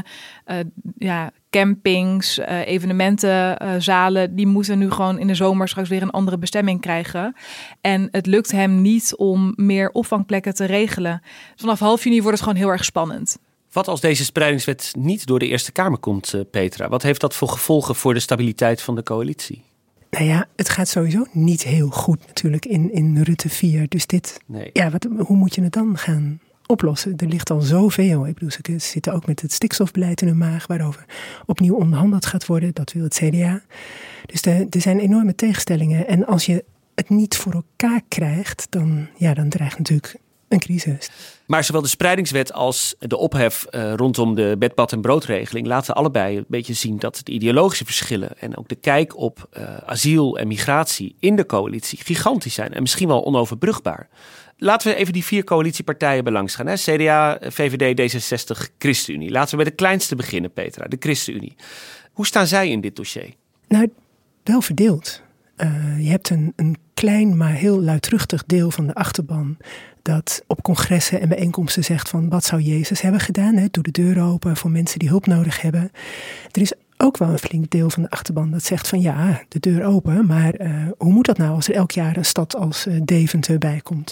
Campings, evenementenzalen, die moeten nu gewoon in de zomer straks weer een andere bestemming krijgen. En het lukt hem niet om meer opvangplekken te regelen. Vanaf half juni wordt het gewoon heel erg spannend. Wat als deze spreidingswet niet door de Eerste Kamer komt, Petra? Wat heeft dat voor gevolgen voor de stabiliteit van de coalitie? Nou ja, het gaat sowieso niet heel goed natuurlijk in Rutte 4. Dus hoe moet je het dan gaan oplossen? Er ligt al zoveel. Ik bedoel, ze zitten ook met het stikstofbeleid in hun maag, waarover opnieuw onderhandeld gaat worden. Dat wil het CDA. Dus er zijn enorme tegenstellingen. En als je het niet voor elkaar krijgt, dan dreigt natuurlijk een crisis. Maar zowel de spreidingswet als de ophef rondom de bed, bad en broodregeling laten allebei een beetje zien dat de ideologische verschillen en ook de kijk op asiel en migratie in de coalitie gigantisch zijn en misschien wel onoverbrugbaar. Laten we even die 4 coalitiepartijen belangs gaan. Hè? CDA, VVD, D66, ChristenUnie. Laten we bij de kleinste beginnen, Petra, de ChristenUnie. Hoe staan zij in dit dossier? Nou, wel verdeeld. Je hebt een klein, maar heel luidruchtig deel van de achterban dat op congressen en bijeenkomsten zegt van wat zou Jezus hebben gedaan? Hè? Doe de deur open voor mensen die hulp nodig hebben. Er is ook wel een flink deel van de achterban dat zegt van ja, de deur open. Maar hoe moet dat nou als er elk jaar een stad als Deventer bij komt?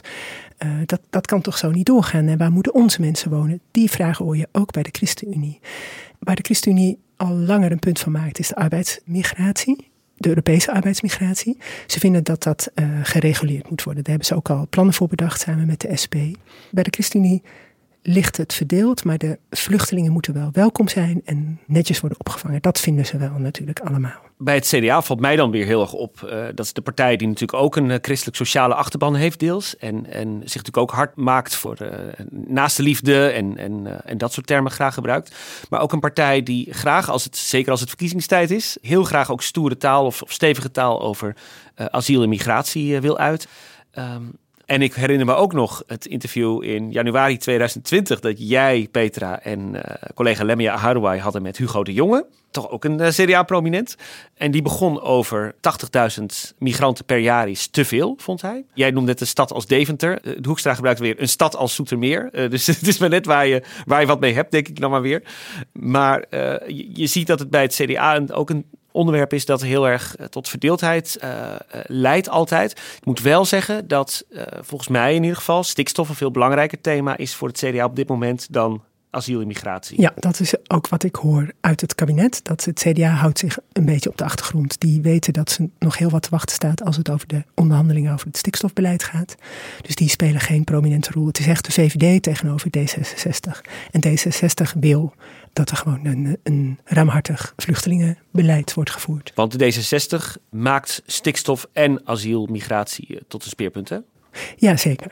Dat kan toch zo niet doorgaan? En waar moeten onze mensen wonen? Die vragen hoor je ook bij de ChristenUnie. Waar de ChristenUnie al langer een punt van maakt is de arbeidsmigratie. De Europese arbeidsmigratie. Ze vinden dat gereguleerd moet worden. Daar hebben ze ook al plannen voor bedacht samen met de SP. Bij de ChristenUnie ligt het verdeeld, maar de vluchtelingen moeten wel welkom zijn en netjes worden opgevangen. Dat vinden ze wel natuurlijk allemaal. Bij het CDA valt mij dan weer heel erg op. Dat is de partij die natuurlijk ook een christelijk-sociale achterban heeft deels. En zich natuurlijk ook hard maakt voor naaste liefde en dat soort termen graag gebruikt. Maar ook een partij die graag, zeker als het verkiezingstijd is, heel graag ook stoere taal of stevige taal over asiel en migratie wil uit. En ik herinner me ook nog het interview in januari 2020... dat jij, Petra en collega Lemia Aharouai hadden met Hugo de Jonge. Toch ook een CDA-prominent. En die begon over 80.000 migranten per jaar is te veel, vond hij. Jij noemde het een stad als Deventer. De Hoekstra gebruikt weer een stad als Zoetermeer. Dus het is maar net waar je wat mee hebt, denk ik dan maar weer. Maar je ziet dat het bij het CDA ook een onderwerp is dat heel erg tot verdeeldheid leidt altijd. Ik moet wel zeggen dat volgens mij in ieder geval stikstof een veel belangrijker thema is voor het CDA op dit moment dan asiel en migratie. Ja, dat is ook wat ik hoor uit het kabinet. Dat het CDA houdt zich een beetje op de achtergrond. Die weten dat ze nog heel wat te wachten staat als het over de onderhandelingen over het stikstofbeleid gaat. Dus die spelen geen prominente rol. Het is echt de VVD tegenover D66. En D66 wil dat er gewoon een ruimhartig vluchtelingenbeleid wordt gevoerd. Want de D66 maakt stikstof en asiel, migratie tot een speerpunt, hè? Ja, zeker.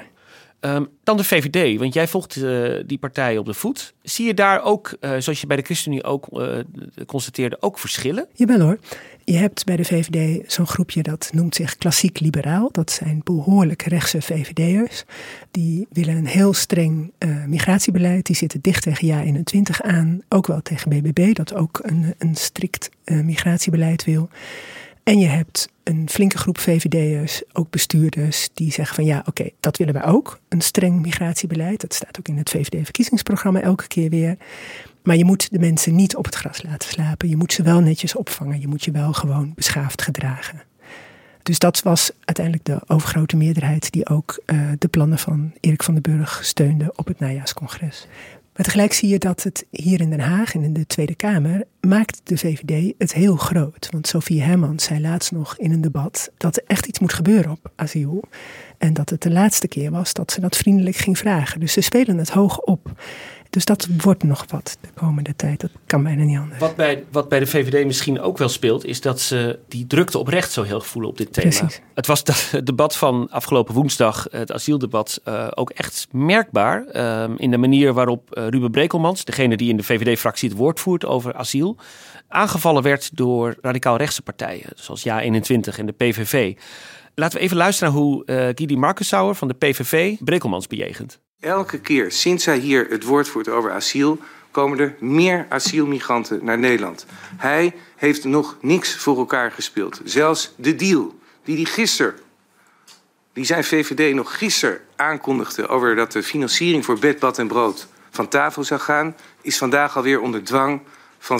Dan de VVD, want jij volgt die partij op de voet. Zie je daar ook, zoals je bij de ChristenUnie ook constateerde, ook verschillen? Jawel hoor. Je hebt bij de VVD zo'n groepje dat noemt zich klassiek liberaal. Dat zijn behoorlijk rechtse VVD'ers. Die willen een heel streng migratiebeleid. Die zitten dicht tegen JA21 aan. Ook wel tegen BBB, dat ook een strikt migratiebeleid wil. En je hebt een flinke groep VVD'ers, ook bestuurders, die zeggen van ja, oké, dat willen wij ook. Een streng migratiebeleid. Dat staat ook in het VVD-verkiezingsprogramma elke keer weer. Maar je moet de mensen niet op het gras laten slapen. Je moet ze wel netjes opvangen. Je moet je wel gewoon beschaafd gedragen. Dus dat was uiteindelijk de overgrote meerderheid die ook de plannen van Erik van den Burg steunde op het najaarscongres. Maar tegelijk zie je dat het hier in Den Haag en in de Tweede Kamer maakt de VVD het heel groot. Want Sophie Hermans zei laatst nog in een debat dat er echt iets moet gebeuren op asiel. En dat het de laatste keer was dat ze dat vriendelijk ging vragen. Dus ze spelen het hoog op. Dus dat wordt nog wat de komende tijd. Dat kan bijna niet anders. Wat bij de VVD misschien ook wel speelt, is dat ze die drukte oprecht zo heel voelen op dit thema. Precies. Het was het debat van afgelopen woensdag, het asieldebat, ook echt merkbaar in de manier waarop Ruben Brekelmans, degene die in de VVD-fractie het woord voert over asiel, aangevallen werd door radicaal-rechtse partijen, zoals JA21 en de PVV. Laten we even luisteren naar hoe Guidy Markensauer van de PVV Brekelmans bejegent. Elke keer sinds hij hier het woord voert over asiel, komen er meer asielmigranten naar Nederland. Hij heeft nog niks voor elkaar gespeeld. Zelfs de deal die zijn VVD nog gisteren aankondigde over dat de financiering voor bed, bad en brood van tafel zou gaan, is vandaag alweer onder dwang van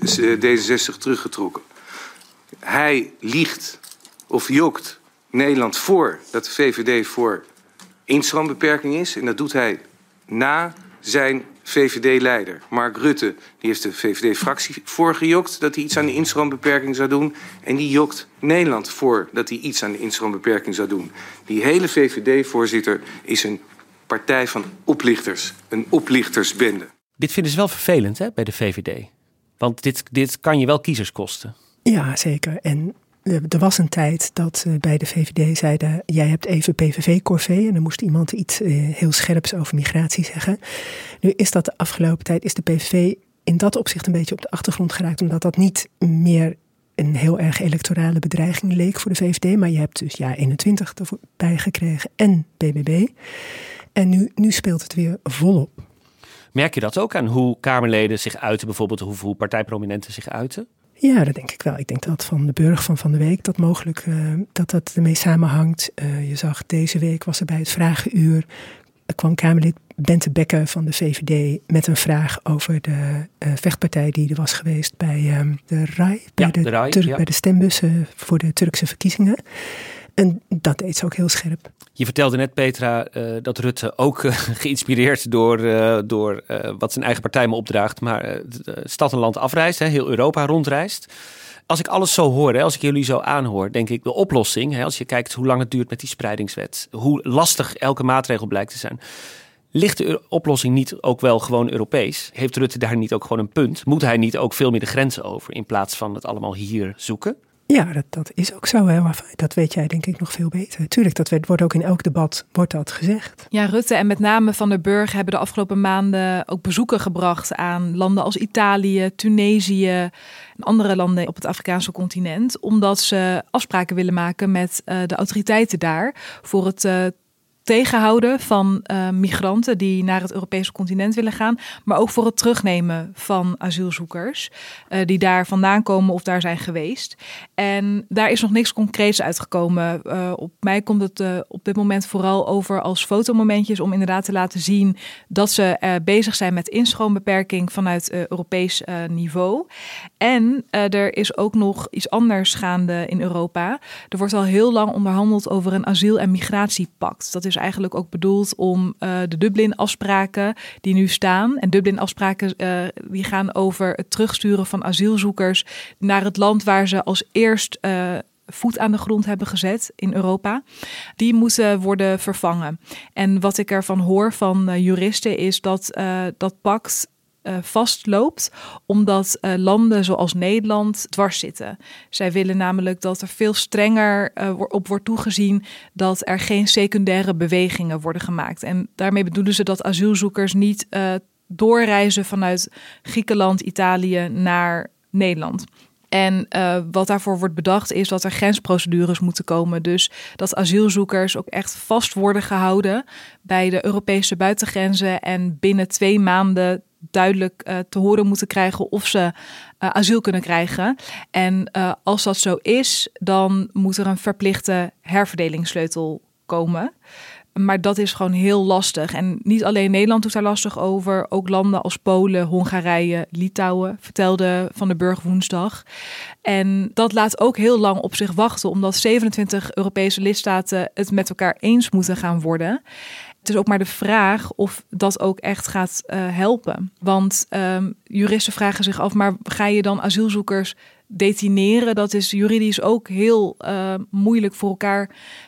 D66 teruggetrokken. Hij liegt of jokt Nederland voor dat de VVD voor instroombeperking is. En dat doet hij na zijn VVD-leider. Mark Rutte, die heeft de VVD-fractie voorgejokt dat hij iets aan de instroombeperking zou doen. En die jokt Nederland voor dat hij iets aan de instroombeperking zou doen. Die hele VVD-voorzitter is een partij van oplichters. Een oplichtersbende. Dit vinden ze wel vervelend, hè, bij de VVD. Want dit kan je wel kiezers kosten. Ja, zeker. En er was een tijd dat bij de VVD zeiden, jij hebt even PVV-corvée en dan moest iemand iets heel scherps over migratie zeggen. Nu is dat de afgelopen tijd, is de PVV in dat opzicht een beetje op de achtergrond geraakt, omdat dat niet meer een heel erg electorale bedreiging leek voor de VVD. Maar je hebt dus JA21 erbij gekregen en BBB. En nu speelt het weer volop. Merk je dat ook aan hoe Kamerleden zich uiten, bijvoorbeeld hoe partijprominenten zich uiten? Ja, dat denk ik wel. Ik denk dat Van den Burg van de Week dat mogelijk dat ermee samenhangt. Je zag deze week was er bij het Vragenuur, kwam Kamerlid Bente Bekker van de VVD met een vraag over de vechtpartij die er was geweest bij de RAI. Bij de stembussen voor de Turkse verkiezingen. En dat deed ze ook heel scherp. Je vertelde net, Petra, dat Rutte ook geïnspireerd door wat zijn eigen partij me opdraagt, maar stad en land afreist, heel Europa rondreist. Als ik alles zo hoor, als ik jullie zo aanhoor, denk ik de oplossing, als je kijkt hoe lang het duurt met die spreidingswet, hoe lastig elke maatregel blijkt te zijn. Ligt de oplossing niet ook wel gewoon Europees? Heeft Rutte daar niet ook gewoon een punt? Moet hij niet ook veel meer de grenzen over in plaats van het allemaal hier zoeken? Ja, dat is ook zo. Hè. Dat weet jij denk ik nog veel beter. Tuurlijk, dat wordt ook in elk debat gezegd. Ja, Rutte en met name Van den Burg hebben de afgelopen maanden ook bezoeken gebracht aan landen als Italië, Tunesië en andere landen op het Afrikaanse continent. Omdat ze afspraken willen maken met de autoriteiten daar voor het tegenhouden van migranten die naar het Europese continent willen gaan, maar ook voor het terugnemen van asielzoekers die daar vandaan komen of daar zijn geweest. En daar is nog niks concreets uitgekomen. Op mij komt het op dit moment vooral over als fotomomentjes om inderdaad te laten zien dat ze bezig zijn met instroombeperking vanuit Europees niveau. En er is ook nog iets anders gaande in Europa. Er wordt al heel lang onderhandeld over een asiel- en migratiepact. Dat is eigenlijk ook bedoeld om de Dublin-afspraken die nu staan. En Dublin-afspraken die gaan over het terugsturen van asielzoekers naar het land waar ze als eerst voet aan de grond hebben gezet in Europa. Die moeten worden vervangen. En wat ik ervan hoor van juristen is dat dat pact vastloopt, omdat landen zoals Nederland dwars zitten. Zij willen namelijk dat er veel strenger op wordt toegezien dat er geen secundaire bewegingen worden gemaakt. En daarmee bedoelen ze dat asielzoekers niet doorreizen vanuit Griekenland, Italië naar Nederland. En wat daarvoor wordt bedacht is dat er grensprocedures moeten komen. Dus dat asielzoekers ook echt vast worden gehouden bij de Europese buitengrenzen en binnen 2 maanden duidelijk te horen moeten krijgen of ze asiel kunnen krijgen. En als dat zo is, dan moet er een verplichte herverdelingssleutel komen. Maar dat is gewoon heel lastig. En niet alleen Nederland doet daar lastig over. Ook landen als Polen, Hongarije, Litouwen, vertelde Van den Burg woensdag. En dat laat ook heel lang op zich wachten, omdat 27 Europese lidstaten het met elkaar eens moeten gaan worden. Het is ook maar de vraag of dat ook echt gaat helpen. Want juristen vragen zich af, maar ga je dan asielzoekers detineren? Dat is juridisch ook heel moeilijk voor elkaar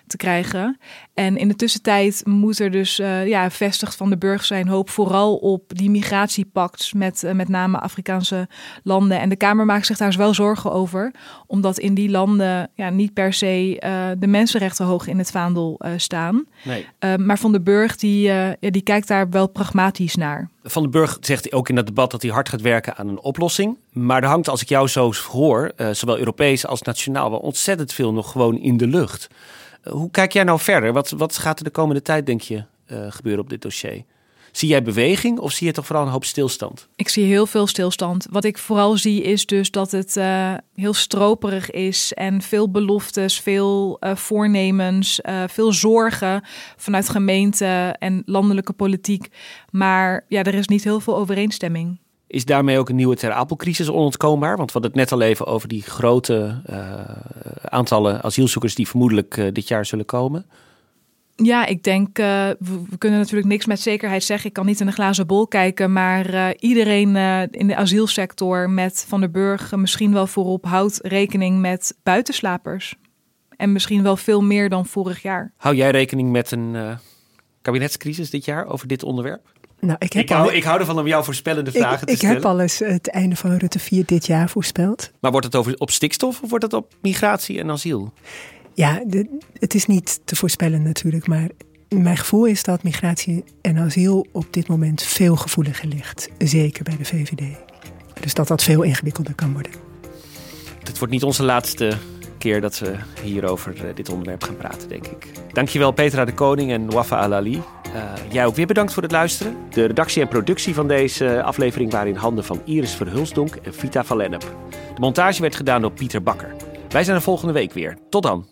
te krijgen. En in de tussentijd moet er dus vestigt Van den Burg zijn hoop vooral op die migratiepact met name Afrikaanse landen. En de Kamer maakt zich daar dus wel zorgen over, omdat in die landen niet per se de mensenrechten hoog in het vaandel staan. Nee. Maar Van den Burg die kijkt daar wel pragmatisch naar. Van den Burg zegt ook in dat debat dat hij hard gaat werken aan een oplossing. Maar er hangt, als ik jou zo hoor, zowel Europees als nationaal, wel ontzettend veel nog gewoon in de lucht. Hoe kijk jij nou verder? Wat gaat er de komende tijd, denk je, gebeuren op dit dossier? Zie jij beweging of zie je toch vooral een hoop stilstand? Ik zie heel veel stilstand. Wat ik vooral zie is dus dat het heel stroperig is en veel beloftes, veel voornemens, veel zorgen vanuit gemeente en landelijke politiek. Maar er is niet heel veel overeenstemming. Is daarmee ook een nieuwe Ter Apel-crisis onontkoombaar? Want we hadden het net al even over die grote aantallen asielzoekers die vermoedelijk dit jaar zullen komen. Ja, ik denk, we kunnen natuurlijk niks met zekerheid zeggen. Ik kan niet in een glazen bol kijken, maar iedereen in de asielsector met Van den Burg misschien wel voorop houdt rekening met buitenslapers. En misschien wel veel meer dan vorig jaar. Hou jij rekening met een kabinetscrisis dit jaar over dit onderwerp? Nou, ik hou ervan om jou voorspellende vragen te stellen. Ik heb al eens het einde van Rutte 4 dit jaar voorspeld. Maar wordt het op stikstof of wordt het op migratie en asiel? Ja, het is niet te voorspellen natuurlijk, maar mijn gevoel is dat migratie en asiel op dit moment veel gevoeliger ligt. Zeker bij de VVD. Dus dat veel ingewikkelder kan worden. Het wordt niet onze laatste keer dat we hier over dit onderwerp gaan praten, denk ik. Dankjewel Petra de Koning en Wafa Alali. Jij ook weer bedankt voor het luisteren. De redactie en productie van deze aflevering waren in handen van Iris Verhulsdonk en Vita van Lennep. De montage werd gedaan door Pieter Bakker. Wij zijn er volgende week weer. Tot dan.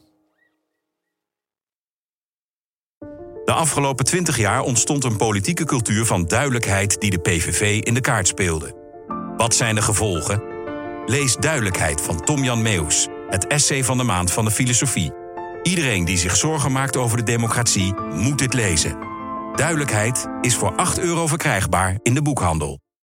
De afgelopen 20 jaar ontstond een politieke cultuur van duidelijkheid die de PVV in de kaart speelde. Wat zijn de gevolgen? Lees Duidelijkheid van Tom-Jan Meeuws, het essay van de maand van de filosofie. Iedereen die zich zorgen maakt over de democratie moet dit lezen. Duidelijkheid is voor €8 verkrijgbaar in de boekhandel.